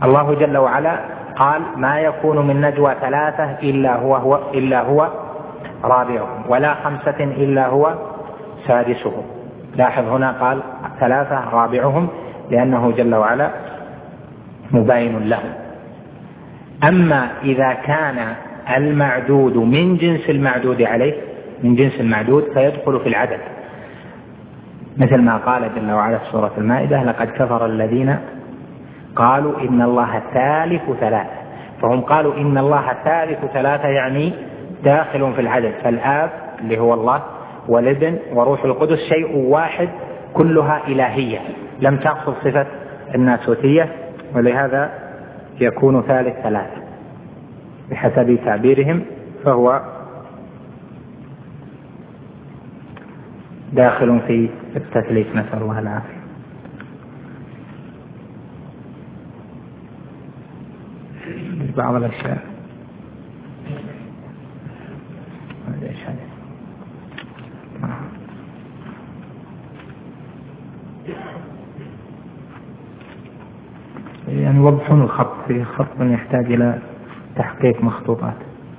الله جل وعلا قال ما يكون من نجوى ثلاثة إلا هو, هو, إلا هو رابعهم ولا خمسة إلا هو سادسهم. لاحظ هنا قال ثلاثة رابعهم لأنه جل وعلا مبين لهم. أما إذا كان المعدود من جنس المعدود عليه من جنس المعدود فيدخل في العدد، مثل ما قال جل وعلا في سورة المائدة لقد كفر الذين قالوا إن الله ثالث ثلاثة، فهم قالوا إن الله ثالث ثلاثة يعني داخل في العدد، فالآب اللي هو الله والابن وروح القدس شيء واحد كلها إلهية لم تقصد صفة الناسوتية، ولهذا يكون ثالث ثلاثة بحسب تعبيرهم، فهو داخل في التثليث نسأل الله العافية. بعض الأشياء يعني وضحون الخط، في خط يحتاج إلى تحقيق مخطوطات.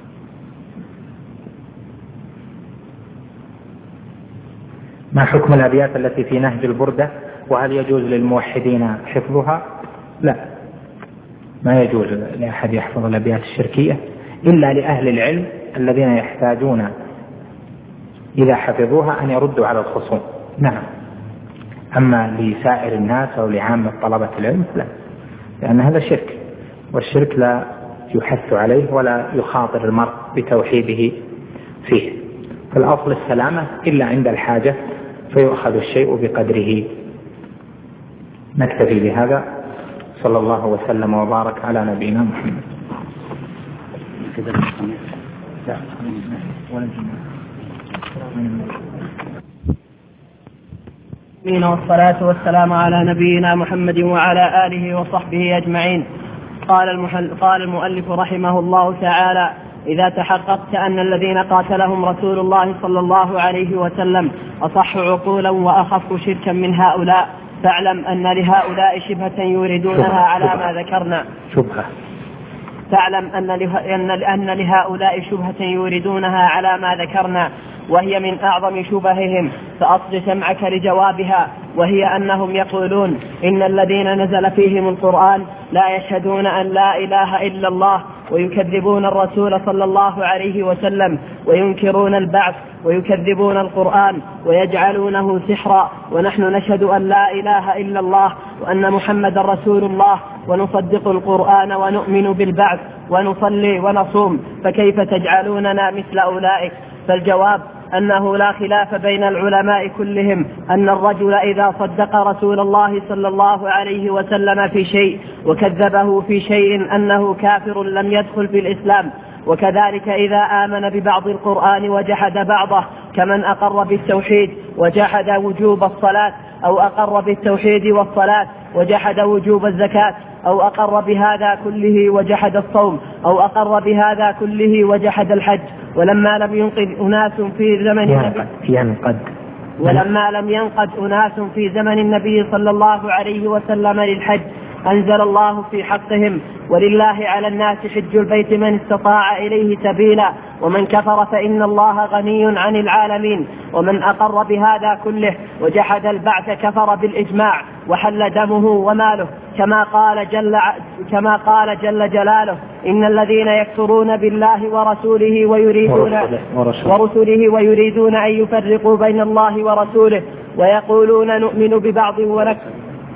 ما حكم الأبيات التي في نهج البردة، وهل يجوز للموحدين حفظها؟ لا، ما يجوز لأحد يحفظ الأبيات الشركية إلا لأهل العلم الذين يحتاجون إذا حفظوها أن يردوا على الخصوم. نعم، أما لسائر الناس أو لعامة طلبة العلم لا، لأن هذا شرك، والشرك لا يحث عليه ولا يخاطر المرء بتوحيده فيه، فالأصل السلامة إلا عند الحاجة فيؤخذ الشيء بقدره. نكتفي بهذا، صلى الله وسلم وبارك على نبينا محمد. والصلاة والسلام على نبينا محمد وعلى آله وصحبه أجمعين. قال, المحل قال المؤلف رحمه الله تعالى: إذا تحققت أن الذين قاتلهم رسول الله صلى الله عليه وسلم أصح عقولا وأخف شركا من هؤلاء، فاعلم أن لهؤلاء شبهة يوردونها على ما ذكرنا. شبهة فاعلم أن, أن لهؤلاء شبهة يوردونها على ما ذكرنا، وهي من أعظم شبههم، فأصغ سمعك لجوابها، وهي أنهم يقولون إن الذين نزل فيهم القرآن لا يشهدون أن لا إله إلا الله، ويكذبون الرسول صلى الله عليه وسلم، وينكرون البعث، ويكذبون القرآن، ويجعلونه سحرا، ونحن نشهد أن لا إله إلا الله وأن محمد رسول الله، ونصدق القرآن ونؤمن بالبعث، ونصلي ونصوم، فكيف تجعلوننا مثل أولئك؟ فالجواب أنه لا خلاف بين العلماء كلهم أن الرجل إذا صدق رسول الله صلى الله عليه وسلم في شيء وكذبه في شيء أنه كافر لم يدخل في الإسلام. وكذلك إذا آمن ببعض القرآن وجحد بعضه، كمن أقر بالتوحيد وجحد وجوب الصلاة، أو أقر بالتوحيد والصلاة وجحد وجوب الزكاة، أو أقر بهذا كله وجحد الصوم، أو أقر بهذا كله وجحد الحج. ولما لم ينقض أناس في زمن النبي ينقض ولما لم ينقض أناس في زمن النبي صلى الله عليه وسلم للحج، أنزل الله في حقهم: ولله على الناس حج البيت من استطاع إليه سبيلا، ومن كفر فإن الله غني عن العالمين. ومن أقر بهذا كله وجحد البعث كفر بالإجماع، وحل دمه وماله، كما قال جل, كما قال جل جلاله: إن الذين يكفرون بالله ورسوله ويريدون, ورسوله ويريدون أن يفرقوا بين الله ورسوله ويقولون نؤمن ببعض ونكفر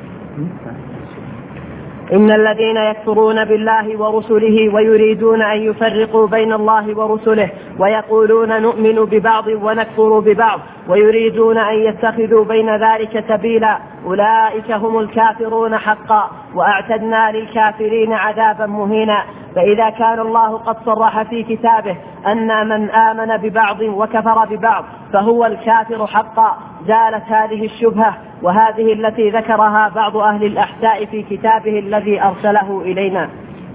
إن الذين يكفرون بالله ورسله ويريدون أن يفرقوا بين الله ورسله ويقولون نؤمن ببعض ونكفر ببعض ويريدون أن يتخذوا بين ذلك سبيلا، أولئك هم الكافرون حقا، وأعتدنا للكافرين عذابا مهينا. فإذا كان الله قد صرح في كتابه أن من آمن ببعض وكفر ببعض فهو الكافر حقا، زالت هذه الشبهة، وهذه التي ذكرها بعض أهل الأحساء في كتابه الذي أرسله إلينا.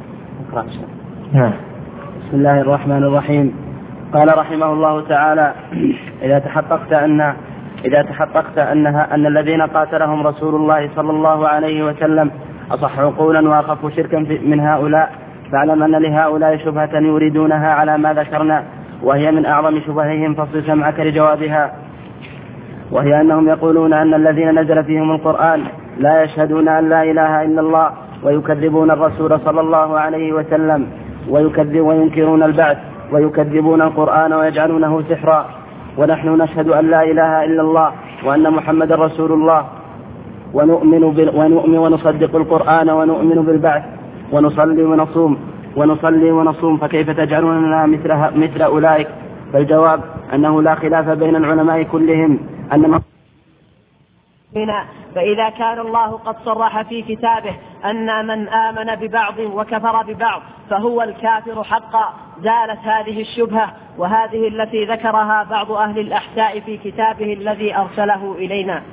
بسم الله الرحمن الرحيم. قال رحمه الله تعالى: إذا تحققت أن إذا تحققت أنها أن الذين قاتلهم رسول الله صلى الله عليه وسلم أصح عقولا وأخف شركا من هؤلاء، فاعلم أن لهؤلاء شبهة يريدونها على ما ذكرنا، وهي من أعظم شبههم، فاصل سمعك لجوابها. وهي أنهم يقولون أن الذين نزل فيهم القرآن لا يشهدون أن لا إله إلا الله، ويكذبون الرسول صلى الله عليه وسلم، ويكذب وينكرون البعث، ويكذبون القرآن ويجعلونه سحرا، ونحن نشهد أن لا إله إلا الله وأن محمد رسول الله، ونؤمن, ونؤمن ونصدق القرآن ونؤمن بالبعث، ونصلي ونصوم ونصلي ونصوم فكيف تجعلوننا مثل, مثل أولئك؟ فالجواب أنه لا خلاف بين العلماء كلهم أن فإذا كان الله قد صرح في كتابه أن من آمن ببعض وكفر ببعض فهو الكافر حقا، زالت هذه الشبهة، وهذه التي ذكرها بعض أهل الأحساء في كتابه الذي أرسله إلينا.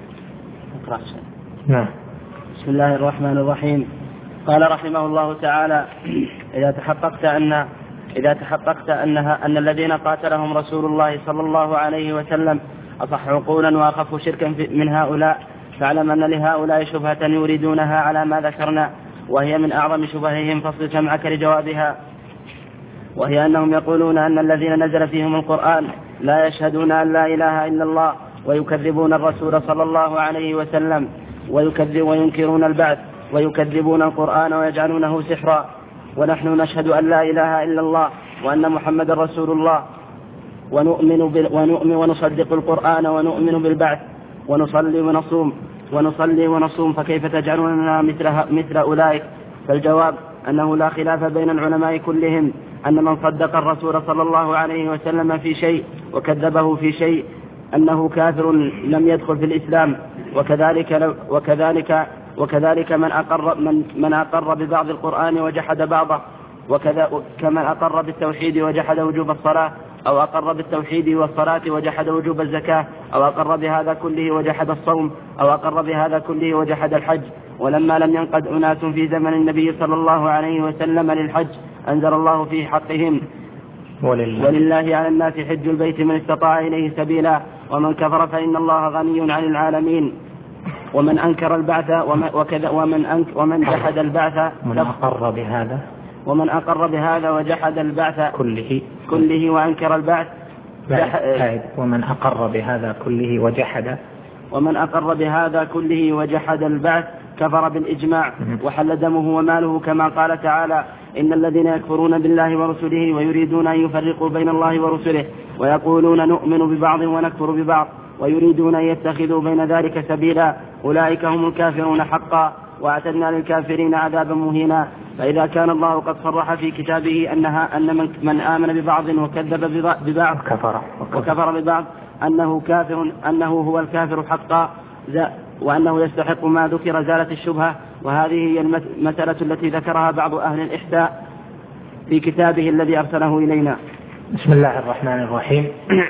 نعم. بسم الله الرحمن الرحيم. قال رحمه الله تعالى: إذا تحققت أن إذا تحققت أنها أن الذين قاتلهم رسول الله صلى الله عليه وسلم أصح عقولا وأخف شركا من هؤلاء، فاعلم أن لهؤلاء شبهة يريدونها على ما ذكرنا، وهي من أعظم شبههم، فاصل سمعك لجوابها. وهي أنهم يقولون أن الذين نزل فيهم القرآن لا يشهدون أن لا إله إلا الله، ويكذبون الرسول صلى الله عليه وسلم، ويكذب وينكرون البعث، ويكذبون القرآن ويجعلونه سحرا، ونحن نشهد أن لا إله إلا الله وأن محمد رسول الله، ونؤمن, بال ونؤمن ونصدق القرآن ونؤمن بالبعث، ونصلي ونصوم ونصلي ونصوم فكيف تجعلوننا مثل, مثل أولئك؟ فالجواب أنه لا خلاف بين العلماء كلهم أن من صدق الرسول صلى الله عليه وسلم في شيء وكذبه في شيء أنه كافر لم يدخل في الإسلام، وكذلك وكذلك وكذلك من أقر من, من أقر ببعض القرآن وجحد بعضه، وكذا كمن أقر بالتوحيد وجحد وجوب الصلاة، أو أقر بالتوحيد والصلاة وجحد وجوب الزكاة، أو أقر بهذا كله وجحد الصوم، أو أقر بهذا كله وجحد الحج. ولما لم ينقد أناس في زمن النبي صلى الله عليه وسلم للحج أنزل الله في حقهم: ولله, ولله على الناس حج البيت من استطاع إليه سبيلا، ومن كفر فإن الله غني عن العالمين. ومن أنكر البعث وكذا ومن أنك ومن جحد البعث من أقر بهذا ومن أقر بهذا وجحد البعث كله كله وأنكر البعث ومن أقر بهذا كله وجحد ومن أقر بهذا كله وجحد البعث كفر بالإجماع وحل دمه وماله، كما قال تعالى: إن الذين يكفرون بالله ورسله ويريدون أن يفرقوا بين الله ورسله ويقولون نؤمن ببعض ونكفر ببعض ويريدون أن يتخذوا بين ذلك سبيلا أولئك هم الكافرون حقا، واعتدنا للكافرين عذابا مهينا. فإذا كان الله قد صرح في كتابه أنها أن من, من آمن ببعض وكذب ببعض وكفر, وكفر ببعض أنه كافر أنه هو الكافر حقا وأنه يستحق ما ذكر زالت الشبهة. وهذه هي المسألة التي ذكرها بعض أهل الإحساء في كتابه الذي أرسله إلينا. بسم الله الرحمن الرحيم.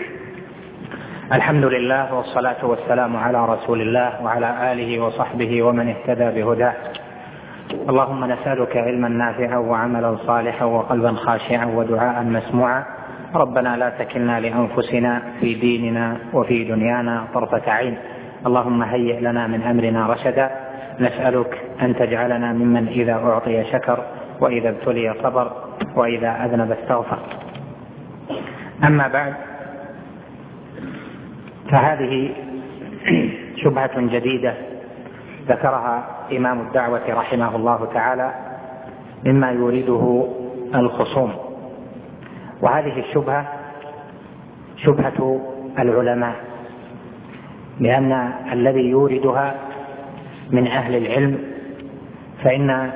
الحمد لله والصلاة والسلام على رسول الله وعلى آله وصحبه ومن اهتدى بهداه. اللهم نسألك علما نافعا وعملا صالحا وقلبا خاشعا ودعاء مسموعا. ربنا لا تكلنا لأنفسنا في ديننا وفي دنيانا طرفة عين. اللهم هيئ لنا من أمرنا رشدا. نسألك أن تجعلنا ممن إذا أعطي شكر وإذا ابتلي صبر وإذا أذنب استغفر. أما بعد، فهذه شبهة جديدة ذكرها إمام الدعوة رحمه الله تعالى مما يريده الخصوم، وهذه الشبهة شبهة العلماء، لأن الذي يوردها من أهل العلم، فإن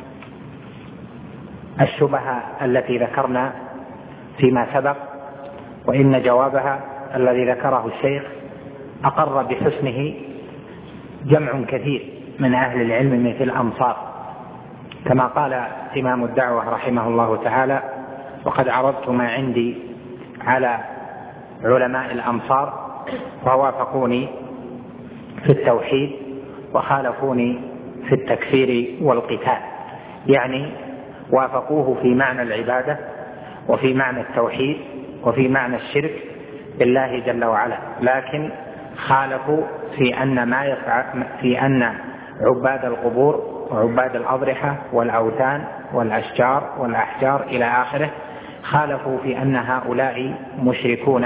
الشبهة التي ذكرنا فيما سبق وإن جوابها الذي ذكره الشيخ أقر بحسنه جمع كثير من أهل العلم مثل الأمصار، كما قال إمام الدعوة رحمه الله تعالى: وقد عرضت ما عندي على علماء الأمصار ووافقوني في التوحيد وخالفوني في التكفير والقتال، يعني وافقوه في معنى العبادة وفي معنى التوحيد وفي معنى الشرك بالله جل وعلا، لكن خالفوا في أن ما يفعل في أن عباد القبور وعباد الأضرحة والأوثان والأشجار والأحجار إلى آخره، خالفوا في أن هؤلاء مشركون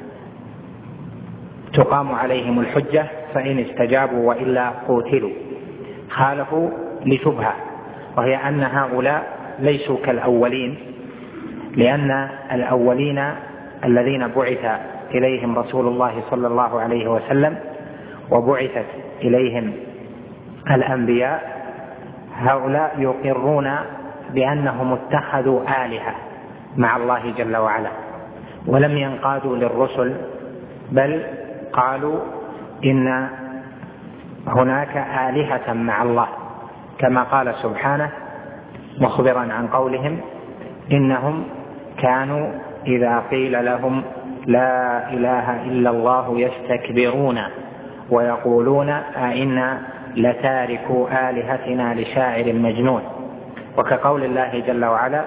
تقام عليهم الحجة فإن استجابوا وإلا قتلوا. خالفوا لشبهة، وهي أن هؤلاء ليسوا كالأولين، لأن الأولين الذين بعث إليهم رسول الله صلى الله عليه وسلم وبعثت إليهم الأنبياء، هؤلاء يقرون بأنهم اتخذوا آلهة مع الله جل وعلا ولم ينقادوا للرسل، بل قالوا إن هناك آلهة مع الله، كما قال سبحانه مخبرا عن قولهم إنهم كانوا إذا قيل لهم لا إله إلا الله يستكبرون ويقولون أئنا لتاركوا آلهتنا لشاعر مجنون. وكقول الله جل وعلا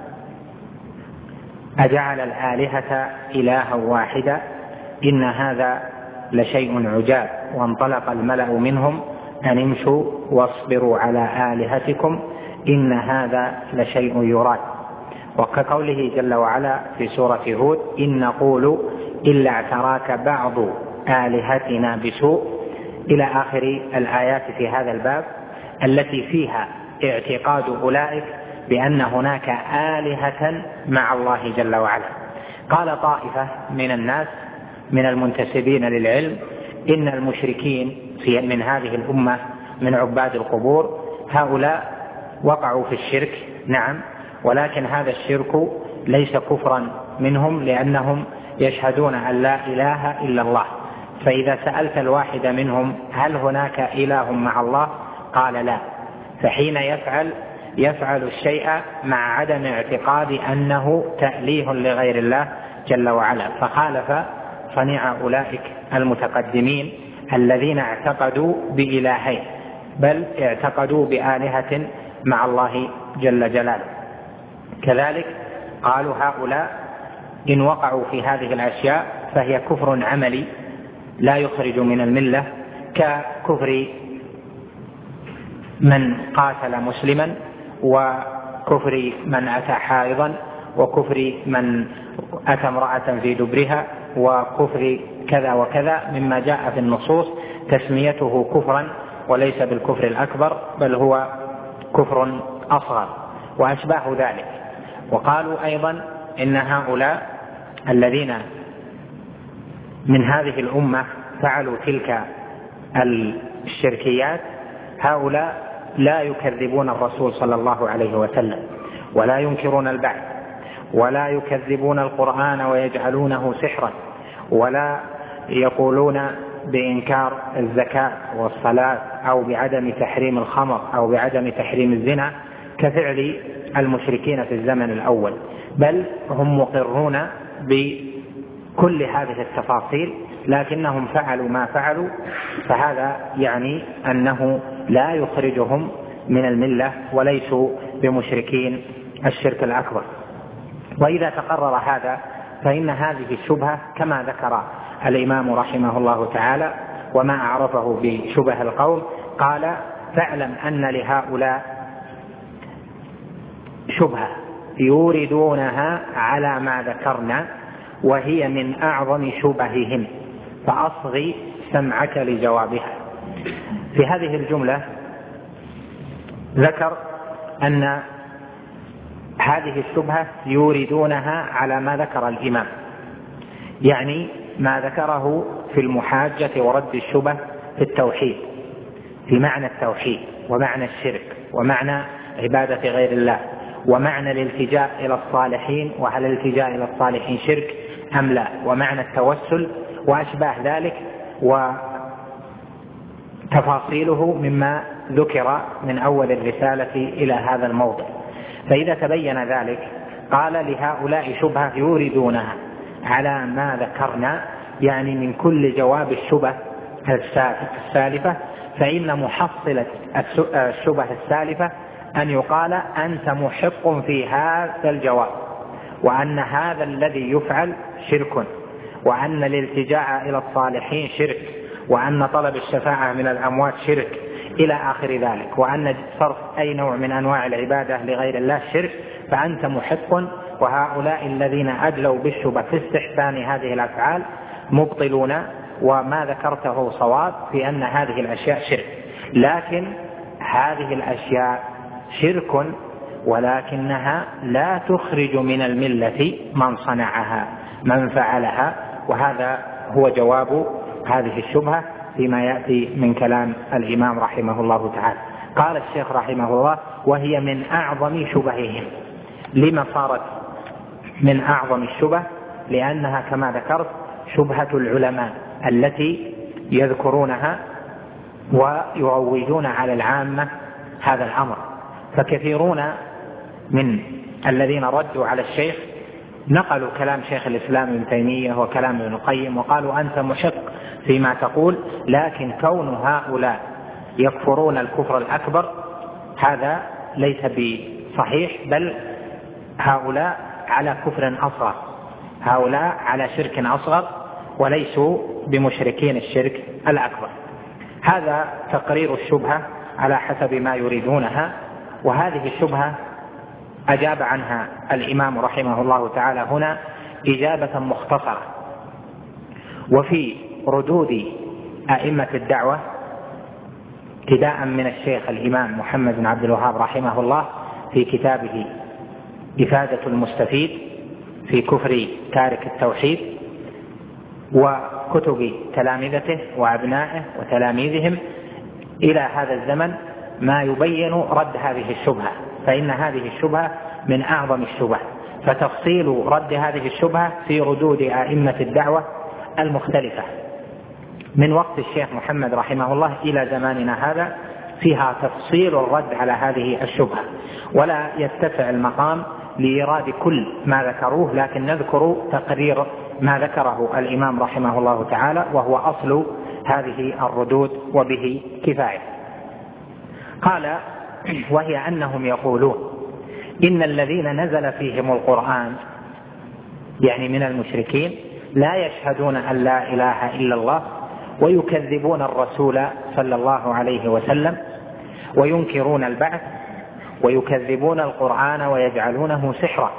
أجعل الآلهة إلها واحدا إن هذا لشيء عجاب وانطلق الملأ منهم أن امشوا واصبروا على آلهتكم إن هذا لشيء يراد. وكقوله جل وعلا في سورة هود إن نقول إلا اعتراك بعض آلهتنا بسوء إلى آخر الآيات في هذا الباب التي فيها اعتقاد أولئك بأن هناك آلهة مع الله جل وعلا. قال طائفة من الناس من المنتسبين للعلم إن المشركين في من هذه الأمة من عباد القبور هؤلاء وقعوا في الشرك، نعم، ولكن هذا الشرك ليس كفرا منهم لأنهم يشهدون أن لا إله إلا الله. فإذا سألت الواحد منهم هل هناك إله مع الله قال لا، فحين يفعل يفعل الشيء مع عدم اعتقاد أنه تأليه لغير الله جل وعلا، فخالف صنيع أولئك المتقدمين الذين اعتقدوا بإلهين، بل اعتقدوا بآلهة مع الله جل جلاله. كذلك قالوا هؤلاء إن وقعوا في هذه الأشياء فهي كفر عملي لا يخرج من الملة، ككفر من قاتل مسلما وكفر من أتى حائضا وكفر من أتى امرأة في دبرها وكفر كذا وكذا مما جاء في النصوص تسميته كفرا وليس بالكفر الأكبر بل هو كفر أصغر وأشباه ذلك. وقالوا أيضا إن هؤلاء الذين من هذه الأمة فعلوا تلك الشركيات هؤلاء لا يكذبون الرسول صلى الله عليه وسلم ولا ينكرون البعث ولا يكذبون القرآن ويجعلونه سحرا ولا يقولون بإنكار الزكاة والصلاة أو بعدم تحريم الخمر أو بعدم تحريم الزنا كفعل المشركين في الزمن الأول، بل هم مقرون بكل هذه التفاصيل لكنهم فعلوا ما فعلوا، فهذا يعني أنه لا يخرجهم من الملة وليسوا بمشركين الشرك الأكبر. وإذا تقرر هذا فإن هذه الشبهة كما ذكر الإمام رحمه الله تعالى وما أعرفه بشبه القوم قال فاعلم أن لهؤلاء شبهة يوردونها على ما ذكرنا وهي من أعظم شبههم فأصغي سمعك لجوابها. في هذه الجملة ذكر أن هذه الشبهة يوردونها على ما ذكر الإمام، يعني ما ذكره في المحاجة ورد الشبه في التوحيد، في معنى التوحيد ومعنى الشرك ومعنى عبادة غير الله ومعنى الالتجاء إلى الصالحين وهل الالتجاء إلى الصالحين شرك أم لا، ومعنى التوسل وأشباه ذلك وتفاصيله مما ذكر من أول الرسالة إلى هذا الموضع. فإذا تبين ذلك قال لهؤلاء شبهة يوردونها على ما ذكرنا، يعني من كل جواب الشبه السالفة، فإن محصلة الشبه السالفة أن يقال أنت محق في هذا الجواب وأن هذا الذي يفعل شرك وأن الالتجاء إلى الصالحين شرك وأن طلب الشفاعة من الأموات شرك إلى آخر ذلك، وأن صرف أي نوع من أنواع العبادة لغير الله شرك، فأنت محق. وهؤلاء الذين أدلوا بالشبه في استحسان هذه الأفعال مبطلون، وما ذكرته صواب في أن هذه الأشياء شرك. لكن هذه الأشياء شرك ولكنها لا تخرج من الملة من صنعها من فعلها، وهذا هو جواب هذه الشبهة فيما يأتي من كلام الإمام رحمه الله تعالى. قال الشيخ رحمه الله: وهي من أعظم شبههم. لما صارت من أعظم الشبه؟ لأنها كما ذكرت شبهة العلماء التي يذكرونها ويروجون على العامة هذا الأمر. فكثيرون من الذين ردوا على الشيخ نقلوا كلام شيخ الإسلام ابن تيمية وكلام ابن القيم وقالوا أنت محق فيما تقول، لكن كون هؤلاء يكفرون الكفر الأكبر هذا ليس بصحيح، بل هؤلاء على كفر أصغر، هؤلاء على شرك أصغر وليسوا بمشركين الشرك الأكبر. هذا تقرير الشبهة على حسب ما يريدونها. وهذه الشبهة أجاب عنها الإمام رحمه الله تعالى هنا إجابة مختصرة. وفي ردود أئمة الدعوة ابتداء من الشيخ الإمام محمد بن عبد الوهاب رحمه الله في كتابه إفادة المستفيد في كفر تارك التوحيد، وكتب تلامذته وأبنائه وتلاميذهم إلى هذا الزمن ما يبين رد هذه الشبهة، فإن هذه الشبهة من أعظم الشبه. فتفصيل رد هذه الشبهة في ردود أئمة الدعوة المختلفة من وقت الشيخ محمد رحمه الله إلى زماننا هذا فيها تفصيل الرد على هذه الشبهة، ولا يتسع المقام لإيراد كل ما ذكروه، لكن نذكر تقرير ما ذكره الإمام رحمه الله تعالى وهو أصل هذه الردود وبه كفاية. قال: وهي أنهم يقولون إن الذين نزل فيهم القرآن يعني من المشركين لا يشهدون أن لا إله إلا الله، ويكذبون الرسول صلى الله عليه وسلم، وينكرون البعث، ويكذبون القرآن ويجعلونه سحرا.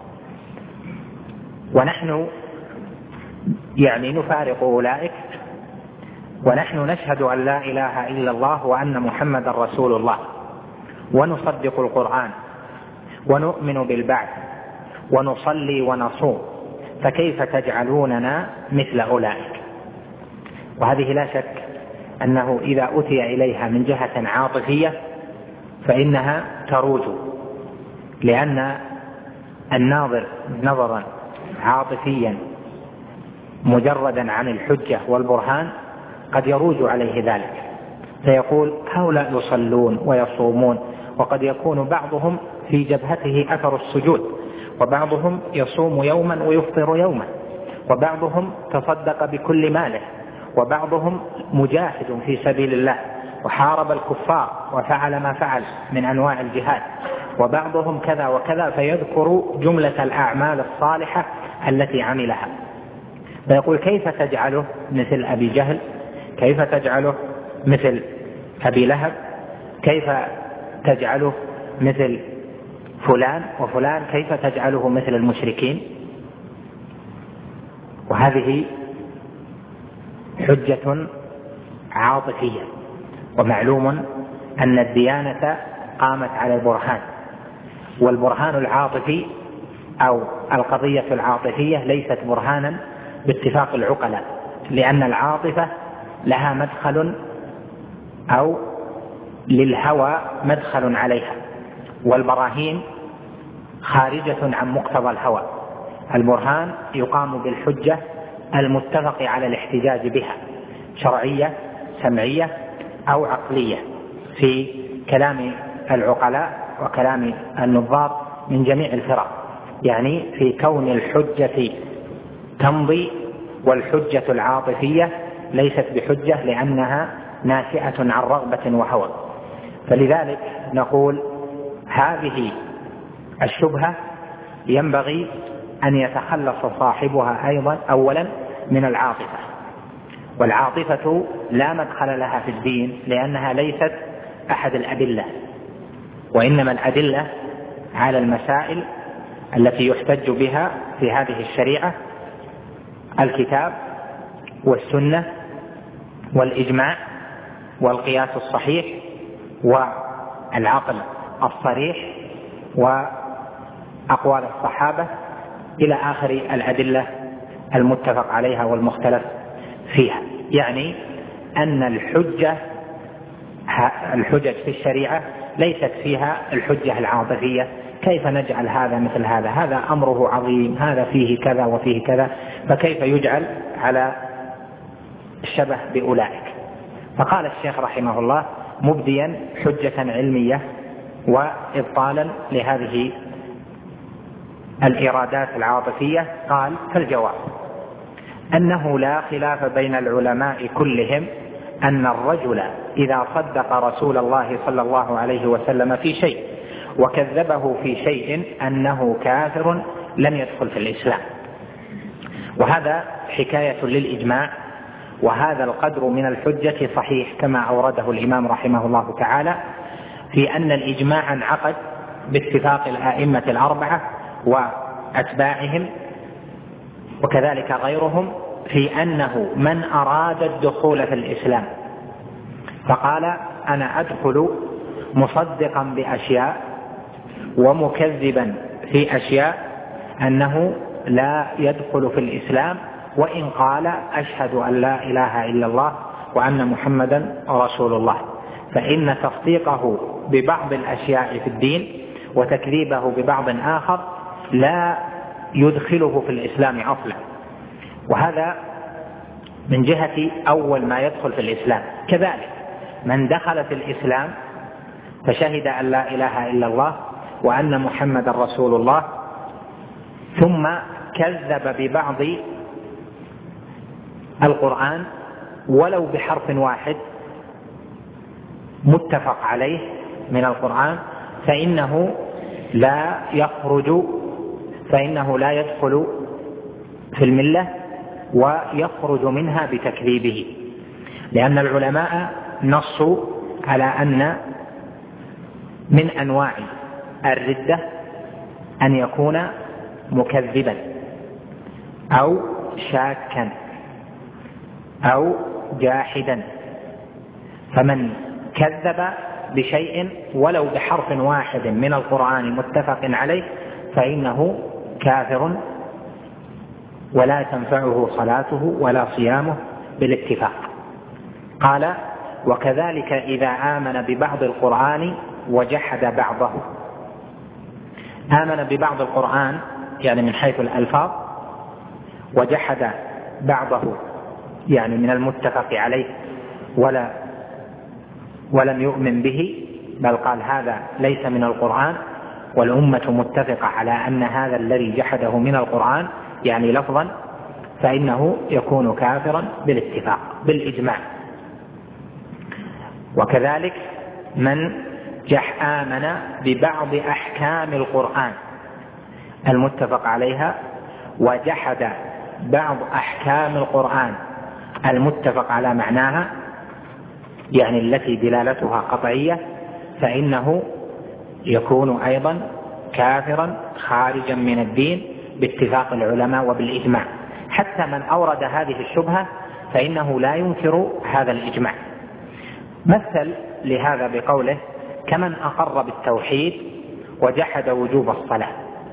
ونحن يعني نفارق أولئك، ونحن نشهد أن لا إله إلا الله وأن محمد رسول الله، ونصدق القرآن، ونؤمن بالبعث، ونصلي ونصوم، فكيف تجعلوننا مثل أولئك؟ وهذه لا شك أنه إذا أتي إليها من جهة عاطفية فإنها تروج، لأن الناظر نظرا عاطفيا مجردا عن الحجة والبرهان قد يروج عليه ذلك، فيقول هؤلاء يصلون ويصومون، وقد يكون بعضهم في جبهته أثر السجود، وبعضهم يصوم يوما ويفطر يوما، وبعضهم تصدق بكل ماله، وبعضهم مجاهد في سبيل الله وحارب الكفار وفعل ما فعل من أنواع الجهاد، وبعضهم كذا وكذا، فيذكر جملة الأعمال الصالحة التي عملها، فيقول كيف تجعله مثل أبي جهل؟ كيف تجعله مثل أبي لهب؟ كيف تجعله مثل فلان وفلان؟ كيف تجعله مثل المشركين؟ وهذه حجة عاطفية، ومعلوم أن الديانة قامت على البرهان، والبرهان العاطفي أو القضية العاطفية ليست برهانا باتفاق العقلاء، لأن العاطفة لها مدخل أو للهوى مدخل عليها، والبراهين خارجة عن مقتضى الهوى. البرهان يقام بالحجة المتفق على الاحتجاج بها، شرعية سمعية أو عقلية، في كلام العقلاء وكلام النظار من جميع الفرق، يعني في كون الحجة تمضي، والحجة العاطفية ليست بحجة لأنها ناشئة عن رغبة وهوى. فلذلك نقول هذه الشبهة ينبغي أن يتخلص صاحبها أيضا أولا من العاطفة، والعاطفة لا مدخل لها في الدين لأنها ليست أحد الأدلة، وإنما الأدلة على المسائل التي يحتج بها في هذه الشريعة الكتاب والسنة والإجماع والقياس الصحيح والعقل الصريح وأقوال الصحابة إلى آخر الأدلة المتفق عليها والمختلف فيها. يعني أن الحجة الحجج في الشريعة ليست فيها الحجة العاطفية، كيف نجعل هذا مثل هذا، هذا أمره عظيم، هذا فيه كذا وفيه كذا، فكيف يجعل على الشبه بأولئك. فقال الشيخ رحمه الله مبديا حجة علمية وإبطالا لهذه الإرادات العاطفية، قال: فالجواب أنه لا خلاف بين العلماء كلهم أن الرجل إذا صدق رسول الله صلى الله عليه وسلم في شيء وكذبه في شيء أنه كافر لم يدخل في الإسلام. وهذا حكاية للإجماع، وهذا القدر من الحجة صحيح كما أورده الإمام رحمه الله تعالى في أن الإجماع انعقد باتفاق الآئمة الأربعة وأتباعهم وكذلك غيرهم في أنه من أراد الدخول في الإسلام فقال: أنا أدخل مصدقا بأشياء ومكذبا في أشياء، أنه لا يدخل في الإسلام وإن قال: أشهد أن لا إله إلا الله وأن محمدا رسول الله، فإن تصديقه ببعض الأشياء في الدين وتكذيبه ببعض آخر لا يدخله في الإسلام أصلا. وهذا من جهة أول ما يدخل في الإسلام. كذلك من دخل في الإسلام فشهد أن لا إله إلا الله وأن محمد رسول الله ثم كذب ببعض القرآن ولو بحرف واحد متفق عليه من القرآن، فإنه لا يخرج فإنه لا يدخل في الملة ويخرج منها بتكذيبه، لأن العلماء نصوا على أن من أنواع الردة أن يكون مكذبا أو شاكا أو جاحدا، فمن كذب بشيء ولو بحرف واحد من القرآن متفق عليه فإنه كافر ولا تنفعه صلاته ولا صيامه بالاتفاق. قال: وكذلك إذا آمن ببعض القرآن وجحد بعضه. آمن ببعض القرآن يعني من حيث الألفاظ، وجحد بعضه يعني من المتفق عليه ولا ولم يؤمن به، بل قال هذا ليس من القرآن والأمة متفقة على أن هذا الذي جحده من القرآن يعني لفظا، فإنه يكون كافرا بالاتفاق بالإجماع. وكذلك من جح آمن ببعض أحكام القرآن المتفق عليها وجحد بعض أحكام القرآن المتفق على معناها يعني التي دلالتها قطعية، فإنه يكون أيضا كافرا خارجا من الدين باتفاق العلماء وبالإجماع. حتى من أورد هذه الشبهة فإنه لا ينكر هذا الإجماع. مثل لهذا بقوله: كمن أقر بالتوحيد وجحد وجوب الصلاة.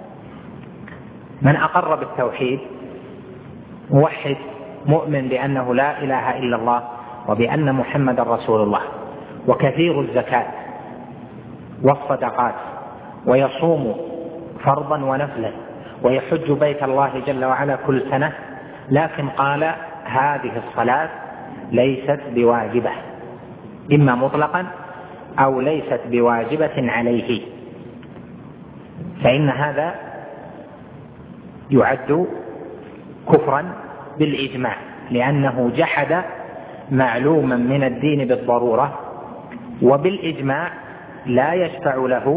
من أقر بالتوحيد موحد مؤمن بأنه لا إله إلا الله وبأن محمد رسول الله، وكثير الزكاة والصدقات، ويصوم فرضا ونفلا، ويحج بيت الله جل وعلا كل سنة، لكن قال هذه الصلاة ليست بواجبة، إما مطلقا أو ليست بواجبة عليه، فإن هذا يعد كفرا بالإجماع، لأنه جحد معلوما من الدين بالضرورة، وبالإجماع لا يشفع له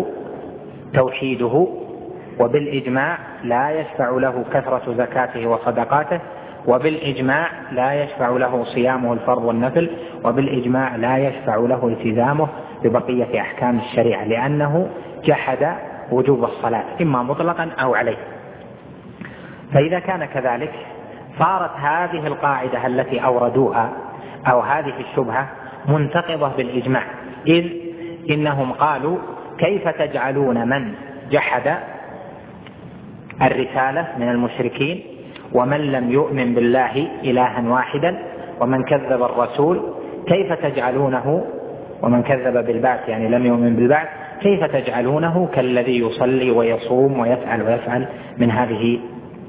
توحيده، وبالإجماع لا يشفع له كثرة زكاته وصدقاته، وبالإجماع لا يشفع له صيامه الفرض والنفل، وبالإجماع لا يشفع له التزامه ببقية أحكام الشريعة، لأنه جحد وجوب الصلاة إما مطلقا أو عليه. فإذا كان كذلك صارت هذه القاعدة التي أوردوها أو هذه الشبهة منتقضة بالإجماع، إذ إنهم قالوا: كيف تجعلون من جحد الرسالة من المشركين ومن لم يؤمن بالله إلها واحدا ومن كذب الرسول، كيف تجعلونه ومن كذب بالبعث يعني لم يؤمن بالبعث، كيف تجعلونه كالذي يصلي ويصوم ويفعل ويفعل من هذه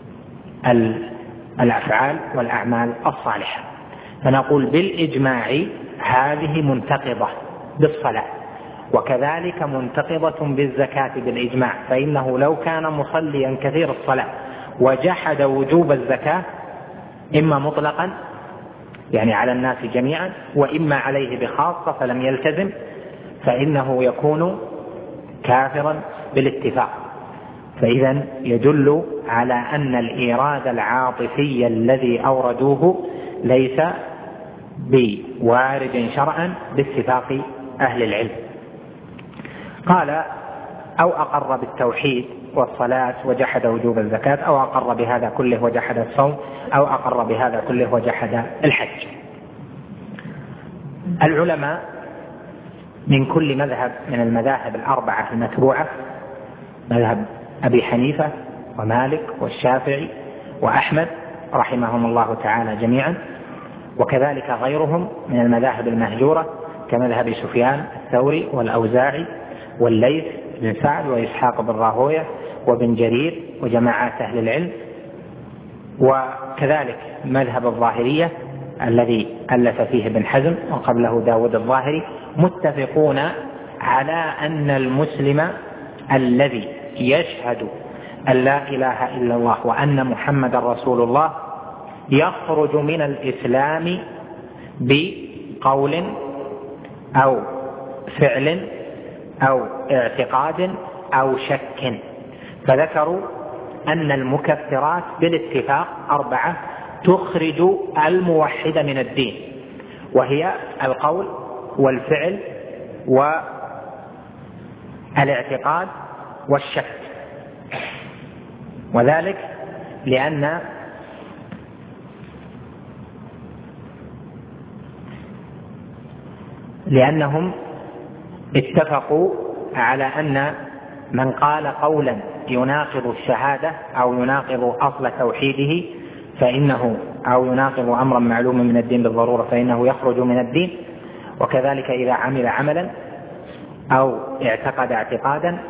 الأفعال والأعمال الصالحة؟ فنقول بالإجماع هذه منتقضة بالصلاة، وكذلك منتقضة بالزكاة بالإجماع، فإنه لو كان مصليا كثير الصلاة وجحد وجوب الزكاة إما مطلقا يعني على الناس جميعا وإما عليه بخاصة فلم يلتزم، فإنه يكون كافرا بالاتفاق. فإذا يدل على أن الإيراد العاطفي الذي أوردوه ليس بوارد شرعا باتفاق أهل العلم. قال: أو أقر بالتوحيد والصلاة وجحد وجوب الزكاة، أو أقر بهذا كله وجحد الصوم، أو أقر بهذا كله وجحد الحج. العلماء من كل مذهب من المذاهب الأربعة المتبوعة، مذهب أبي حنيفة ومالك والشافعي وأحمد رحمهم الله تعالى جميعا، وكذلك غيرهم من المذاهب المهجورة كمذهب سفيان الثوري والأوزاعي والليث بن سعد وإسحاق بن راهوية وابن جرير وجماعات أهل العلم، وكذلك مذهب الظاهرية الذي ألف فيه ابن حزم وقبله داود الظاهري، متفقون على أن المسلم الذي يشهد أن لا إله إلا الله وأن محمد رسول الله يخرج من الإسلام بقول أو فعل أو اعتقاد أو شك. فذكروا أن المكفرات بالاتفاق أربعة تخرج الموحد من الدين، وهي القول والفعل والاعتقاد والشك، وذلك لأن لأنهم اتفقوا على أن من قال قولا يناقض الشهادة أو يناقض أصل توحيده فإنه أو يناقض أمرا معلوما من الدين بالضرورة فإنه يخرج من الدين، وكذلك إذا عمل عملا أو اعتقد اعتقادا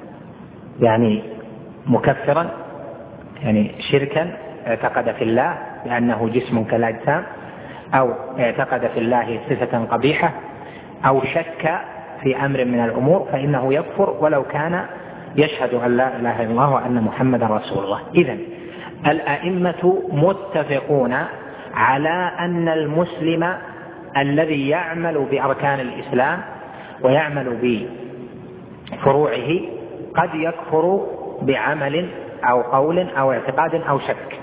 يعني مكفرا يعني شركا، اعتقد في الله لأنه جسم كالأجسام، أو اعتقد في الله صفة قبيحة، أو شك في أمر من الأمور، فإنه يكفر ولو كان يشهد أن لا إله إلا الله وأن محمد رسول الله. إذن الأئمة متفقون على أن المسلم الذي يعمل بأركان الإسلام ويعمل بفروعه قد يكفر بعمل أو قول أو اعتقاد أو شك.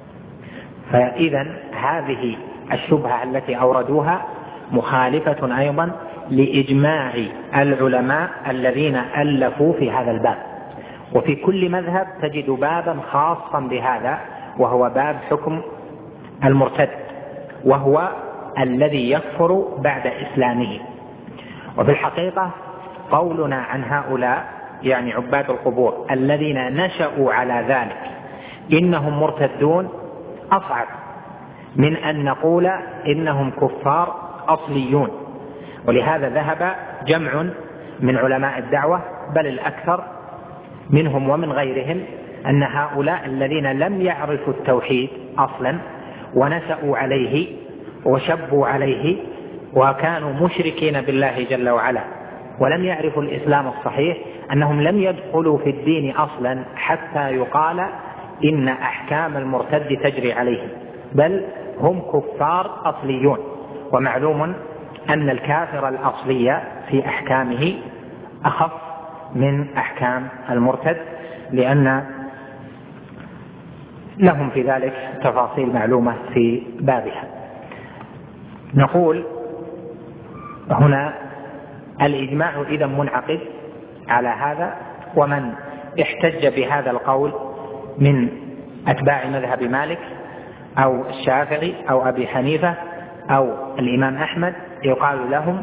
فإذا هذه الشبهة التي أوردوها مخالفة أيضا لإجماع العلماء الذين ألفوا في هذا الباب. وفي كل مذهب تجد بابا خاصا بهذا، وهو باب حكم المرتد، وهو الذي يكفر بعد إسلامه. وفي الحقيقة قولنا عن هؤلاء يعني عباد القبور الذين نشأوا على ذلك إنهم مرتدون أصعب من أن نقول إنهم كفار أصليون. ولهذا ذهب جمع من علماء الدعوة بل الأكثر منهم ومن غيرهم أن هؤلاء الذين لم يعرفوا التوحيد أصلا ونشأوا عليه وشبوا عليه وكانوا مشركين بالله جل وعلا ولم يعرفوا الإسلام الصحيح، أنهم لم يدخلوا في الدين أصلا حتى يقال إن أحكام المرتد تجري عليهم، بل هم كفار أصليون. ومعلوم أن الكافر الأصلي في أحكامه أخف من أحكام المرتد، لأن لهم في ذلك تفاصيل معلومة في بابها. نقول هنا الإجماع إذا منعقد على هذا، ومن احتج بهذا القول من أتباع مذهب مالك أو الشافعي أو أبي حنيفة أو الإمام أحمد يقال لهم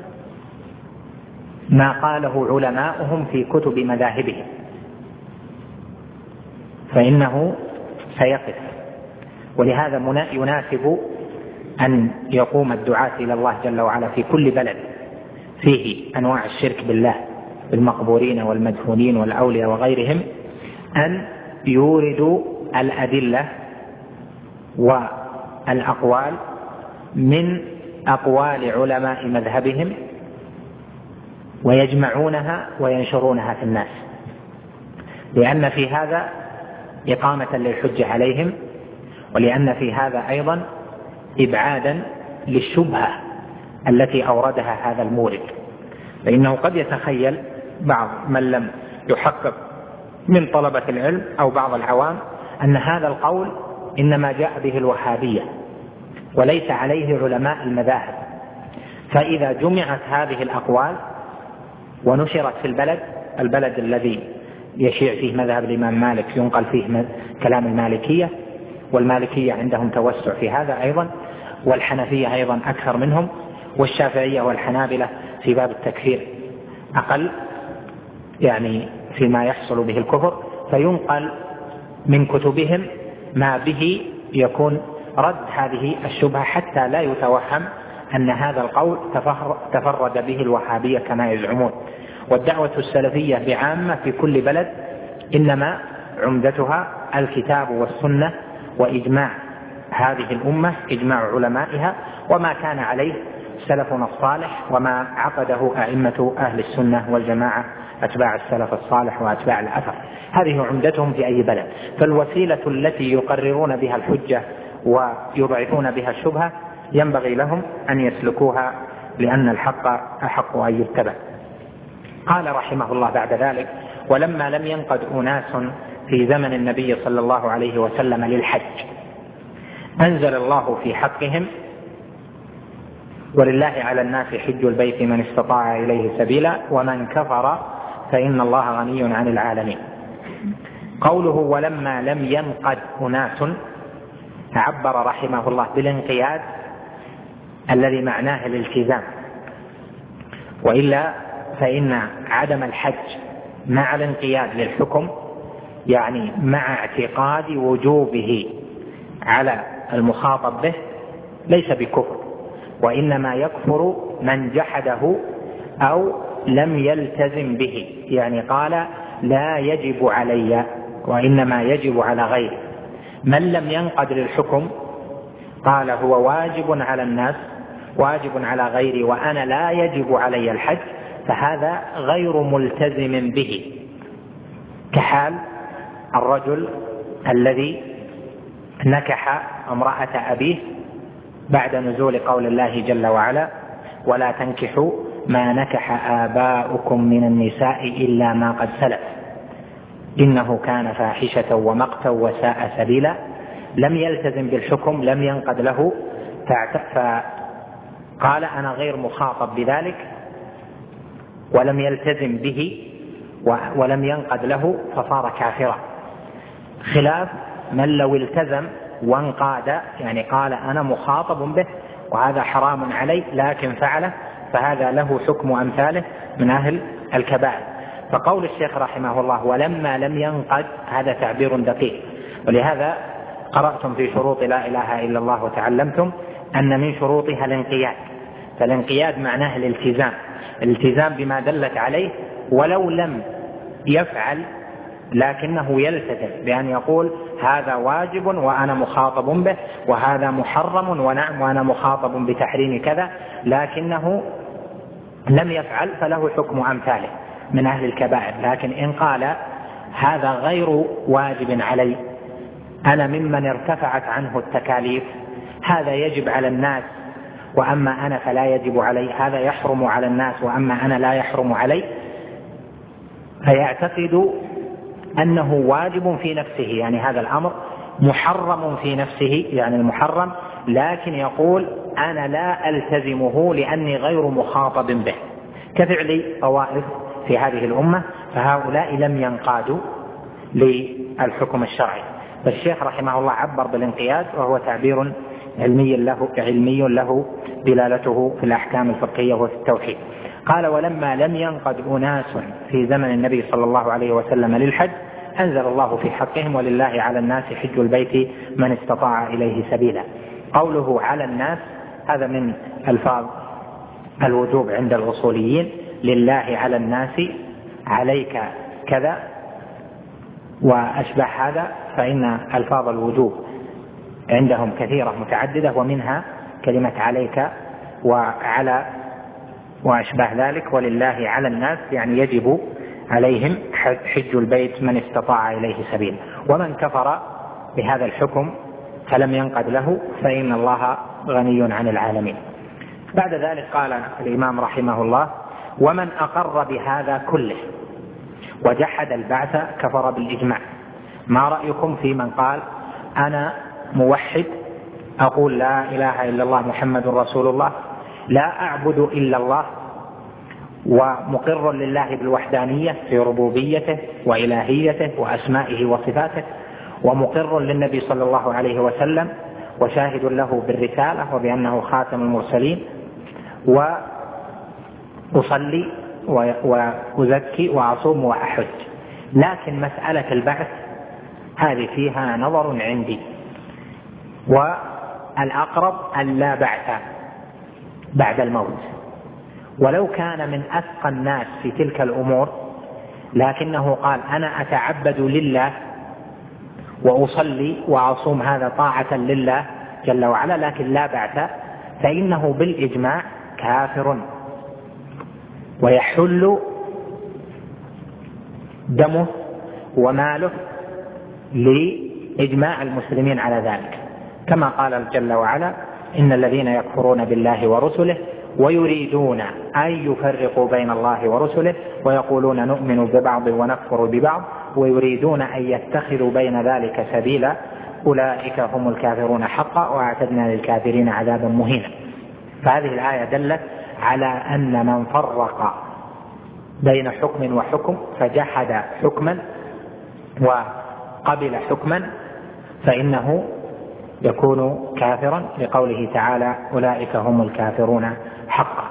ما قاله علماؤهم في كتب مذاهبهم، فإنه سيقف. ولهذا يناسب أن يقوم الدعاة إلى الله جل وعلا في كل بلد فيه أنواع الشرك بالله بالمقبورين والمدفونين والأولياء وغيرهم أن يوردوا الأدلة والأقوال من أقوال علماء مذهبهم ويجمعونها وينشرونها في الناس، لأن في هذا إقامة للحجة عليهم، ولأن في هذا أيضا إبعادا للشبهة التي أوردها هذا المورد. فإنه قد يتخيل بعض من لم يحقق من طلبة العلم أو بعض العوام أن هذا القول إنما جاء به الوهابية وليس عليه علماء المذاهب، فإذا جمعت هذه الأقوال ونشرت في البلد البلد الذي يشيع فيه مذهب الإمام مالك ينقل فيه كلام المالكية، والمالكية عندهم توسع في هذا أيضا، والحنفية أيضا أكثر منهم، والشافعية والحنابلة في باب التكفير أقل يعني فيما يحصل به الكفر، فينقل من كتبهم ما به يكون رد هذه الشبهة حتى لا يتوهم أن هذا القول تفرد به الوهابية كما يزعمون. والدعوة السلفية بعامة في كل بلد إنما عمدتها الكتاب والسنة وإجماع هذه الأمة، إجماع علمائها، وما كان عليه سلفنا الصالح وما عقده أئمة أهل السنة والجماعة أتباع السلف الصالح وأتباع الأثر. هذه عمدتهم في أي بلد. فالوسيلة التي يقررون بها الحجة ويضعفون بها الشبهة ينبغي لهم أن يسلكوها، لأن الحق أحق أن يتبع. قال رحمه الله بعد ذلك: ولما لم ينقد أناس في زمن النبي صلى الله عليه وسلم للحج أنزل الله في حقهم: ولله على الناس حج البيت من استطاع إليه سبيلا ومن كفر فإن الله غني عن العالمين. قوله ولما لم ينقد أناس عبر رحمه الله بالانقياد الذي معناه الالتزام، وإلا فإن عدم الحج مع الانقياد للحكم يعني مع اعتقاد وجوبه على المخاطب به ليس بكفر، وإنما يكفر من جحده أو لم يلتزم به، يعني قال لا يجب علي وإنما يجب على غيري. من لم ينقد للحكم قال هو واجب على الناس واجب على غيري وأنا لا يجب علي الحج، فهذا غير ملتزم به، كحال الرجل الذي نكح امرأة أبيه بعد نزول قول الله جل وعلا: ولا تنكحوا ما نكح آباؤكم من النساء إلا ما قد سلف إنه كان فاحشة ومقتا وساء سبيلا. لم يلتزم بالحكم، لم ينقد له، فقال أنا غير مخاطب بذلك، ولم يلتزم به ولم ينقد له فصار كافرا، خلاف من لو التزم وانقاد، يعني قال أنا مخاطب به وهذا حرام علي لكن فعله، فهذا له حكم أمثاله من أهل الكبائر. فقول الشيخ رحمه الله ولما لم ينقد هذا تعبير دقيق، ولهذا قرأتم في شروط لا إله إلا الله وتعلمتم أن من شروطها الانقياد، فالانقياد معناه الالتزام، الالتزام بما دلت عليه ولو لم يفعل لكنه يلتزم بأن يقول هذا واجب وأنا مخاطب به، وهذا محرم ونعم وأنا مخاطب بتحريم كذا، لكنه لم يفعل فله حكم أمثاله من أهل الكبائر. لكن إن قال هذا غير واجب علي، أنا ممن ارتفعت عنه التكاليف، هذا يجب على الناس وأما أنا فلا يجب علي، هذا يحرم على الناس وأما أنا لا يحرم علي، فيعتقد أنه واجب في نفسه، يعني هذا الأمر محرم في نفسه يعني المحرم، لكن يقول أنا لا ألتزمه لأني غير مخاطب به، كفعل طوائف في هذه الأمة، فهؤلاء لم ينقادوا للحكم الشرعي. فالشيخ رحمه الله عبر بالانقياد، وهو تعبير علمي له, علمي له دلالته في الأحكام الفقهية وفي التوحيد. قال ولما لم ينقد أناس في زمن النبي صلى الله عليه وسلم للحج أنزل الله في حقهم ولله على الناس حج البيت من استطاع إليه سبيلا. قوله على الناس هذا من ألفاظ الوجوب عند الأصوليين، لله على الناس، عليك كذا وأشبه هذا، فإن ألفاظ الوجوب عندهم كثيرة متعددة، ومنها كلمة عليك وعلى وأشبه ذلك. ولله على الناس يعني يجب عليهم حج البيت من استطاع إليه سبيل. ومن كفر بهذا الحكم فلم ينقد له فإن الله غني عن العالمين. بعد ذلك قال الإمام رحمه الله ومن أقر بهذا كله وجحد البعث كفر بالإجماع. ما رأيكم في من قال أنا موحد أقول لا إله إلا الله محمد رسول الله، لا أعبد إلا الله، ومقر لله بالوحدانية في ربوبيته وإلهيته وأسمائه وصفاته، ومقر للنبي صلى الله عليه وسلم وشاهد له بالرسالة وبأنه خاتم المرسلين، وأصلي وأزكي وأصوم وأحج، لكن مسألة البعث هذه فيها نظر عندي، والأقرب أن لا بعث بعد الموت. ولو كان من أتقى الناس في تلك الأمور لكنه قال أنا أتعبد لله وأصلي وأصوم هذا طاعة لله جل وعلا لكن لا بعث، فإنه بالإجماع كافر ويحل دمه وماله لإجماع المسلمين على ذلك، كما قال جل وعلا إن الذين يكفرون بالله ورسله ويريدون أن يفرقوا بين الله ورسله ويقولون نؤمن ببعض ونكفر ببعض ويريدون أن يتخذوا بين ذلك سبيلا أولئك هم الكافرون حقا وأعتدنا للكافرين عذابا مهينا. فهذه الآية دلت على أن من فرق بين حكم وحكم فجحد حكما وقبل حكما فإنه يكون كافرا، لقوله تعالى أولئك هم الكافرون حقا.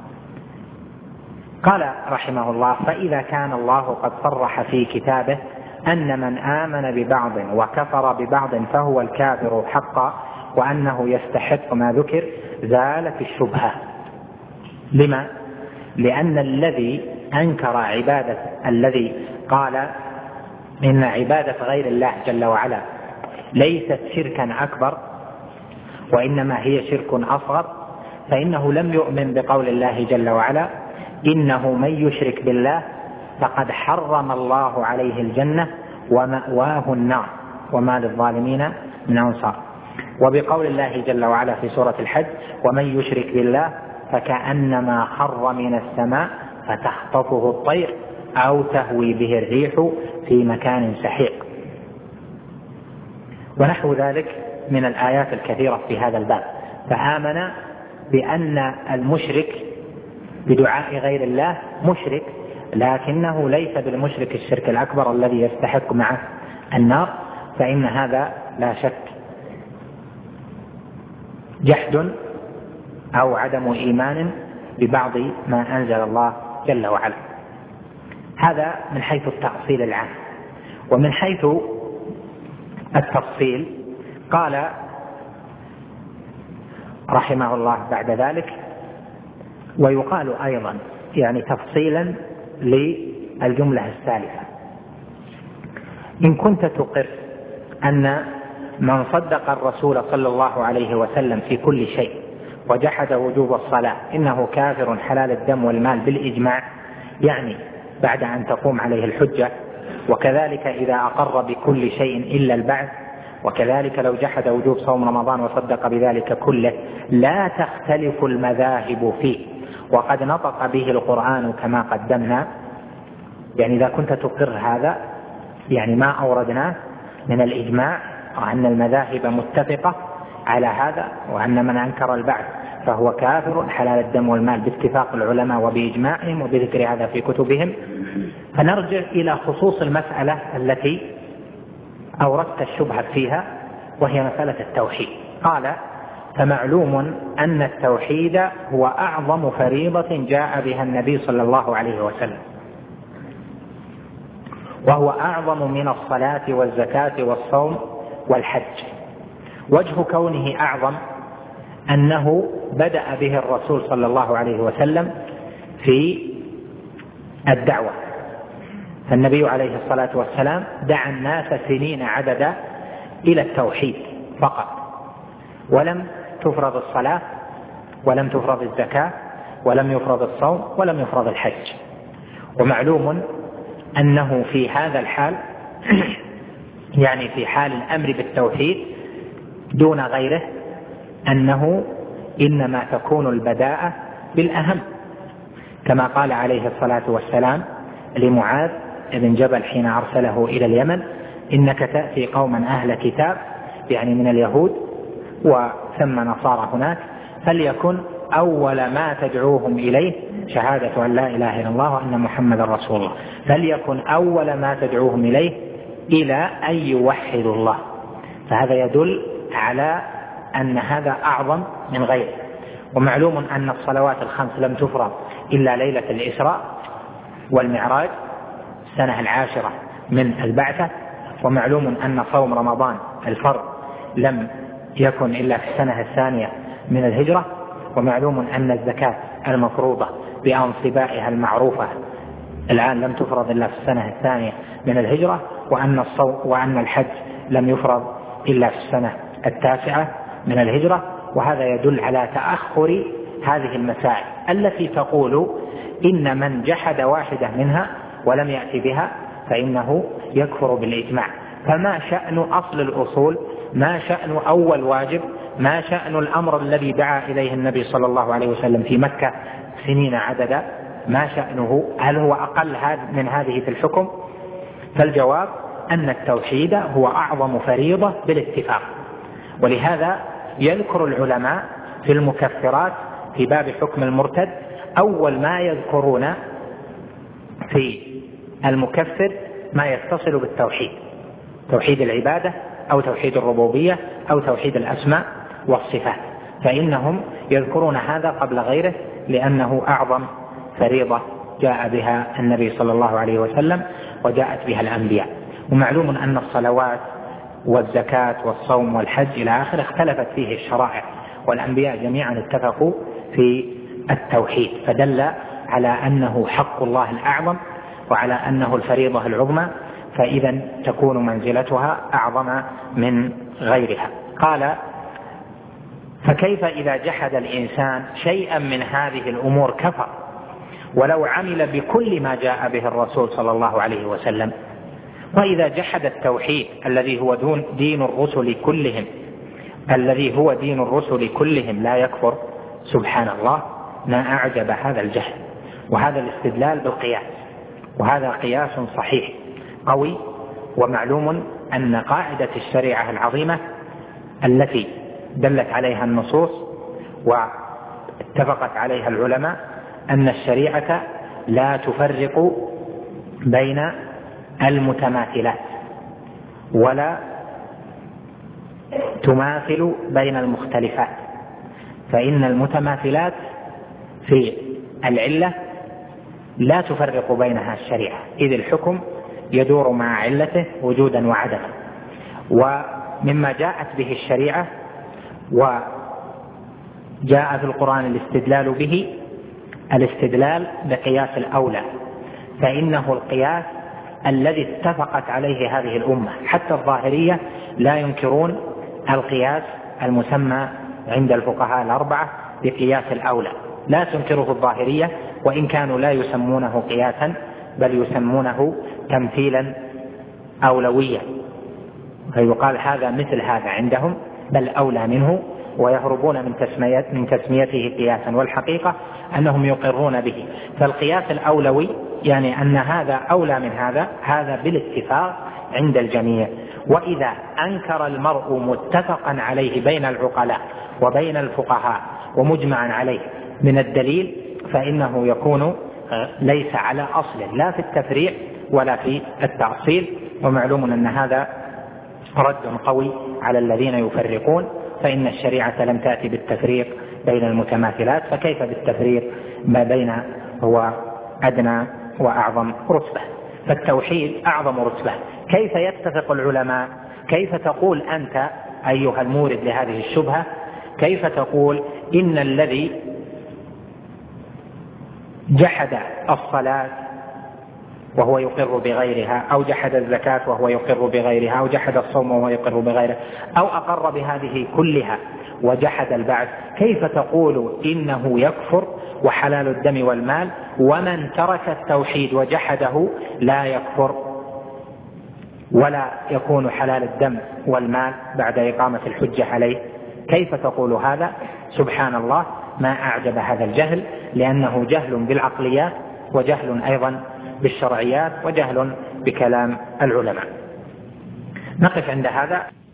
قال رحمه الله فإذا كان الله قد صرح في كتابه أن من آمن ببعض وكفر ببعض فهو الكافر حقا وأنه يستحق ما ذكر زالت الشبهة. لما؟ لأن الذي أنكر عبادة الذي قال إن عبادة غير الله جل وعلا ليست شركا أكبر وإنما هي شرك أصغر، فإنه لم يؤمن بقول الله جل وعلا إنه من يشرك بالله فقد حرم الله عليه الجنة ومأواه النار وما للظالمين من أنصار، وبقول الله جل وعلا في سورة الحج ومن يشرك بالله فكأنما خر من السماء فتخطفه الطير أو تهوي به الريح في مكان سحيق، ونحو ذلك من الآيات الكثيرة في هذا الباب. فآمن بأن المشرك بدعاء غير الله مشرك، لكنه ليس بالمشرك الشرك الأكبر الذي يستحق معه النار، فإن هذا لا شك جحد أو عدم إيمان ببعض ما أنزل الله جل وعلا. هذا من حيث التأصيل العام. ومن حيث التفصيل قال رحمه الله بعد ذلك ويقال أيضا يعني تفصيلا للجملة الثالثة إن كنت تقر أن من صدق الرسول صلى الله عليه وسلم في كل شيء وجحد وجوب الصلاة إنه كافر حلال الدم والمال بالإجماع، يعني بعد أن تقوم عليه الحجة، وكذلك إذا أقر بكل شيء إلا البعث، وكذلك لو جحد وجوب صوم رمضان وصدق بذلك كله، لا تختلف المذاهب فيه وقد نطق به القرآن كما قدمنا. يعني إذا كنت تقر هذا يعني ما أوردناه من الإجماع وأن المذاهب متفقة على هذا، وأن من أنكر البعث فهو كافر حلال الدم والمال باتفاق العلماء وبإجماعهم وبذكر هذا في كتبهم. فنرجع إلى خصوص المسألة التي أوردت الشبهة فيها، وهي مسألة التوحيد. قال: فمعلوم أن التوحيد هو أعظم فريضة جاء بها النبي صلى الله عليه وسلم، وهو أعظم من الصلاة والزكاة والصوم والحج. وجه كونه أعظم أنه بدأ به الرسول صلى الله عليه وسلم في الدعوة، فالنبي عليه الصلاة والسلام دعا الناس سنين عددا إلى التوحيد فقط، ولم تفرض الصلاة ولم تفرض الزكاة ولم يفرض الصوم ولم يفرض الحج. ومعلوم أنه في هذا الحال يعني في حال الأمر بالتوحيد دون غيره أنه إنما تكون البداءة بالأهم، كما قال عليه الصلاة والسلام لمعاذ بن جبل حين أرسله إلى اليمن: إنك تأتي قوما أهل كتاب، يعني من اليهود وثم نصارى هناك، فليكن أول ما تدعوهم إليه شهادة أن لا إله إلا الله وأن محمد رسول الله، فليكن أول ما تدعوهم إليه إلى أن يوحدوا الله. فهذا يدل على أن هذا أعظم من غيره. ومعلوم أن الصلوات الخمس لم تفرض إلا ليلة الإسراء والمعراج السنة العاشرة من البعثة. ومعلوم أن صوم رمضان الفرض لم يكن إلا في السنة الثانية من الهجرة. ومعلوم أن الزكاة المفروضة بأنصبائها المعروفة الآن لم تفرض إلا في السنة الثانية من الهجرة. وأن الصوم وأن الحج لم يفرض إلا في السنة التاسعة من الهجرة. وهذا يدل على تأخر هذه المسائل التي تقول إن من جحد واحدة منها ولم يأتي بها فإنه يكفر بالإجماع. فما شأن أصل الأصول؟ ما شأن أول واجب؟ ما شأن الأمر الذي دعا إليه النبي صلى الله عليه وسلم في مكة سنين عددا؟ ما شأنه؟ هل هو أقل من هذه في الحكم؟ فالجواب أن التوحيد هو أعظم فريضة بالاتفاق. ولهذا يذكر العلماء في المكفرات في باب حكم المرتد أول ما يذكرون في المكفر ما يتصل بالتوحيد، توحيد العبادة أو توحيد الربوبية أو توحيد الأسماء والصفات، فإنهم يذكرون هذا قبل غيره لأنه أعظم فريضة جاء بها النبي صلى الله عليه وسلم وجاءت بها الأنبياء. ومعلوم أن الصلوات والزكاة والصوم والحج إلى آخره اختلفت فيه الشرائع، والأنبياء جميعا اتفقوا في التوحيد، فدل على أنه حق الله الأعظم وعلى أنه الفريضة العظمى، فإذا تكون منزلتها أعظم من غيرها. قال: فكيف إذا جحد الإنسان شيئا من هذه الأمور كفر ولو عمل بكل ما جاء به الرسول صلى الله عليه وسلم؟ وإذا جحد التوحيد الذي هو دين الرسل كلهم الذي هو دين الرسل كلهم لا يكفر؟ سبحان الله، ما أعجب هذا الجهل. وهذا الاستدلال بالقياس، وهذا قياس صحيح قوي. ومعلوم أن قاعدة الشريعة العظيمة التي دلت عليها النصوص واتفقت عليها العلماء أن الشريعة لا تفرق بين المتماثلات ولا تماثل بين المختلفات، فإن المتماثلات في العلة لا تفرق بينها الشريعة، إذ الحكم يدور مع علته وجودا وعدما. ومما جاءت به الشريعة وجاء في القرآن الاستدلال به الاستدلال بقياس الأولى، فإنه القياس الذي اتفقت عليه هذه الأمة. حتى الظاهرية لا ينكرون القياس المسمى عند الفقهاء الأربعة بقياس الأولى، لا تنكره الظاهرية، وإن كانوا لا يسمونه قياسا بل يسمونه تمثيلا أولويا، فيقال هذا مثل هذا عندهم بل أولى منه، ويهربون من تسمية من تسميته قياسا، والحقيقة أنهم يقرون به. فالقياس الأولوي يعني أن هذا أولى من هذا، هذا بالاتفاق عند الجميع. وإذا أنكر المرء متفقا عليه بين العقلاء وبين الفقهاء ومجمعا عليه من الدليل فإنه يكون ليس على أصل لا في التفريع ولا في التأصيل. ومعلوم أن هذا رد قوي على الذين يفرقون، فإن الشريعة لم تأتي بالتفريق بين المتماثلات، فكيف بالتفريق ما بين هو أدنى وأعظم رتبة؟ فالتوحيد أعظم رتبة. كيف يتفق العلماء؟ كيف تقول أنت أيها المورد لهذه الشبهة، كيف تقول إن الذي جحد الصلاة وهو يقر بغيرها، أو جحد الزكاة وهو يقر بغيرها، أو جحد الصوم وهو يقر بغيره، أو أقر بهذه كلها وجحد البعث، كيف تقول إنه يكفر وحلال الدم والمال، ومن ترك التوحيد وجحده لا يكفر ولا يكون حلال الدم والمال بعد إقامة الحجة عليه؟ كيف تقول هذا؟ سبحان الله، ما أعجب هذا الجهل، لأنه جهل بالعقليات وجهل أيضا بالشرعيات وجهل بكلام العلماء. نقف عند هذا.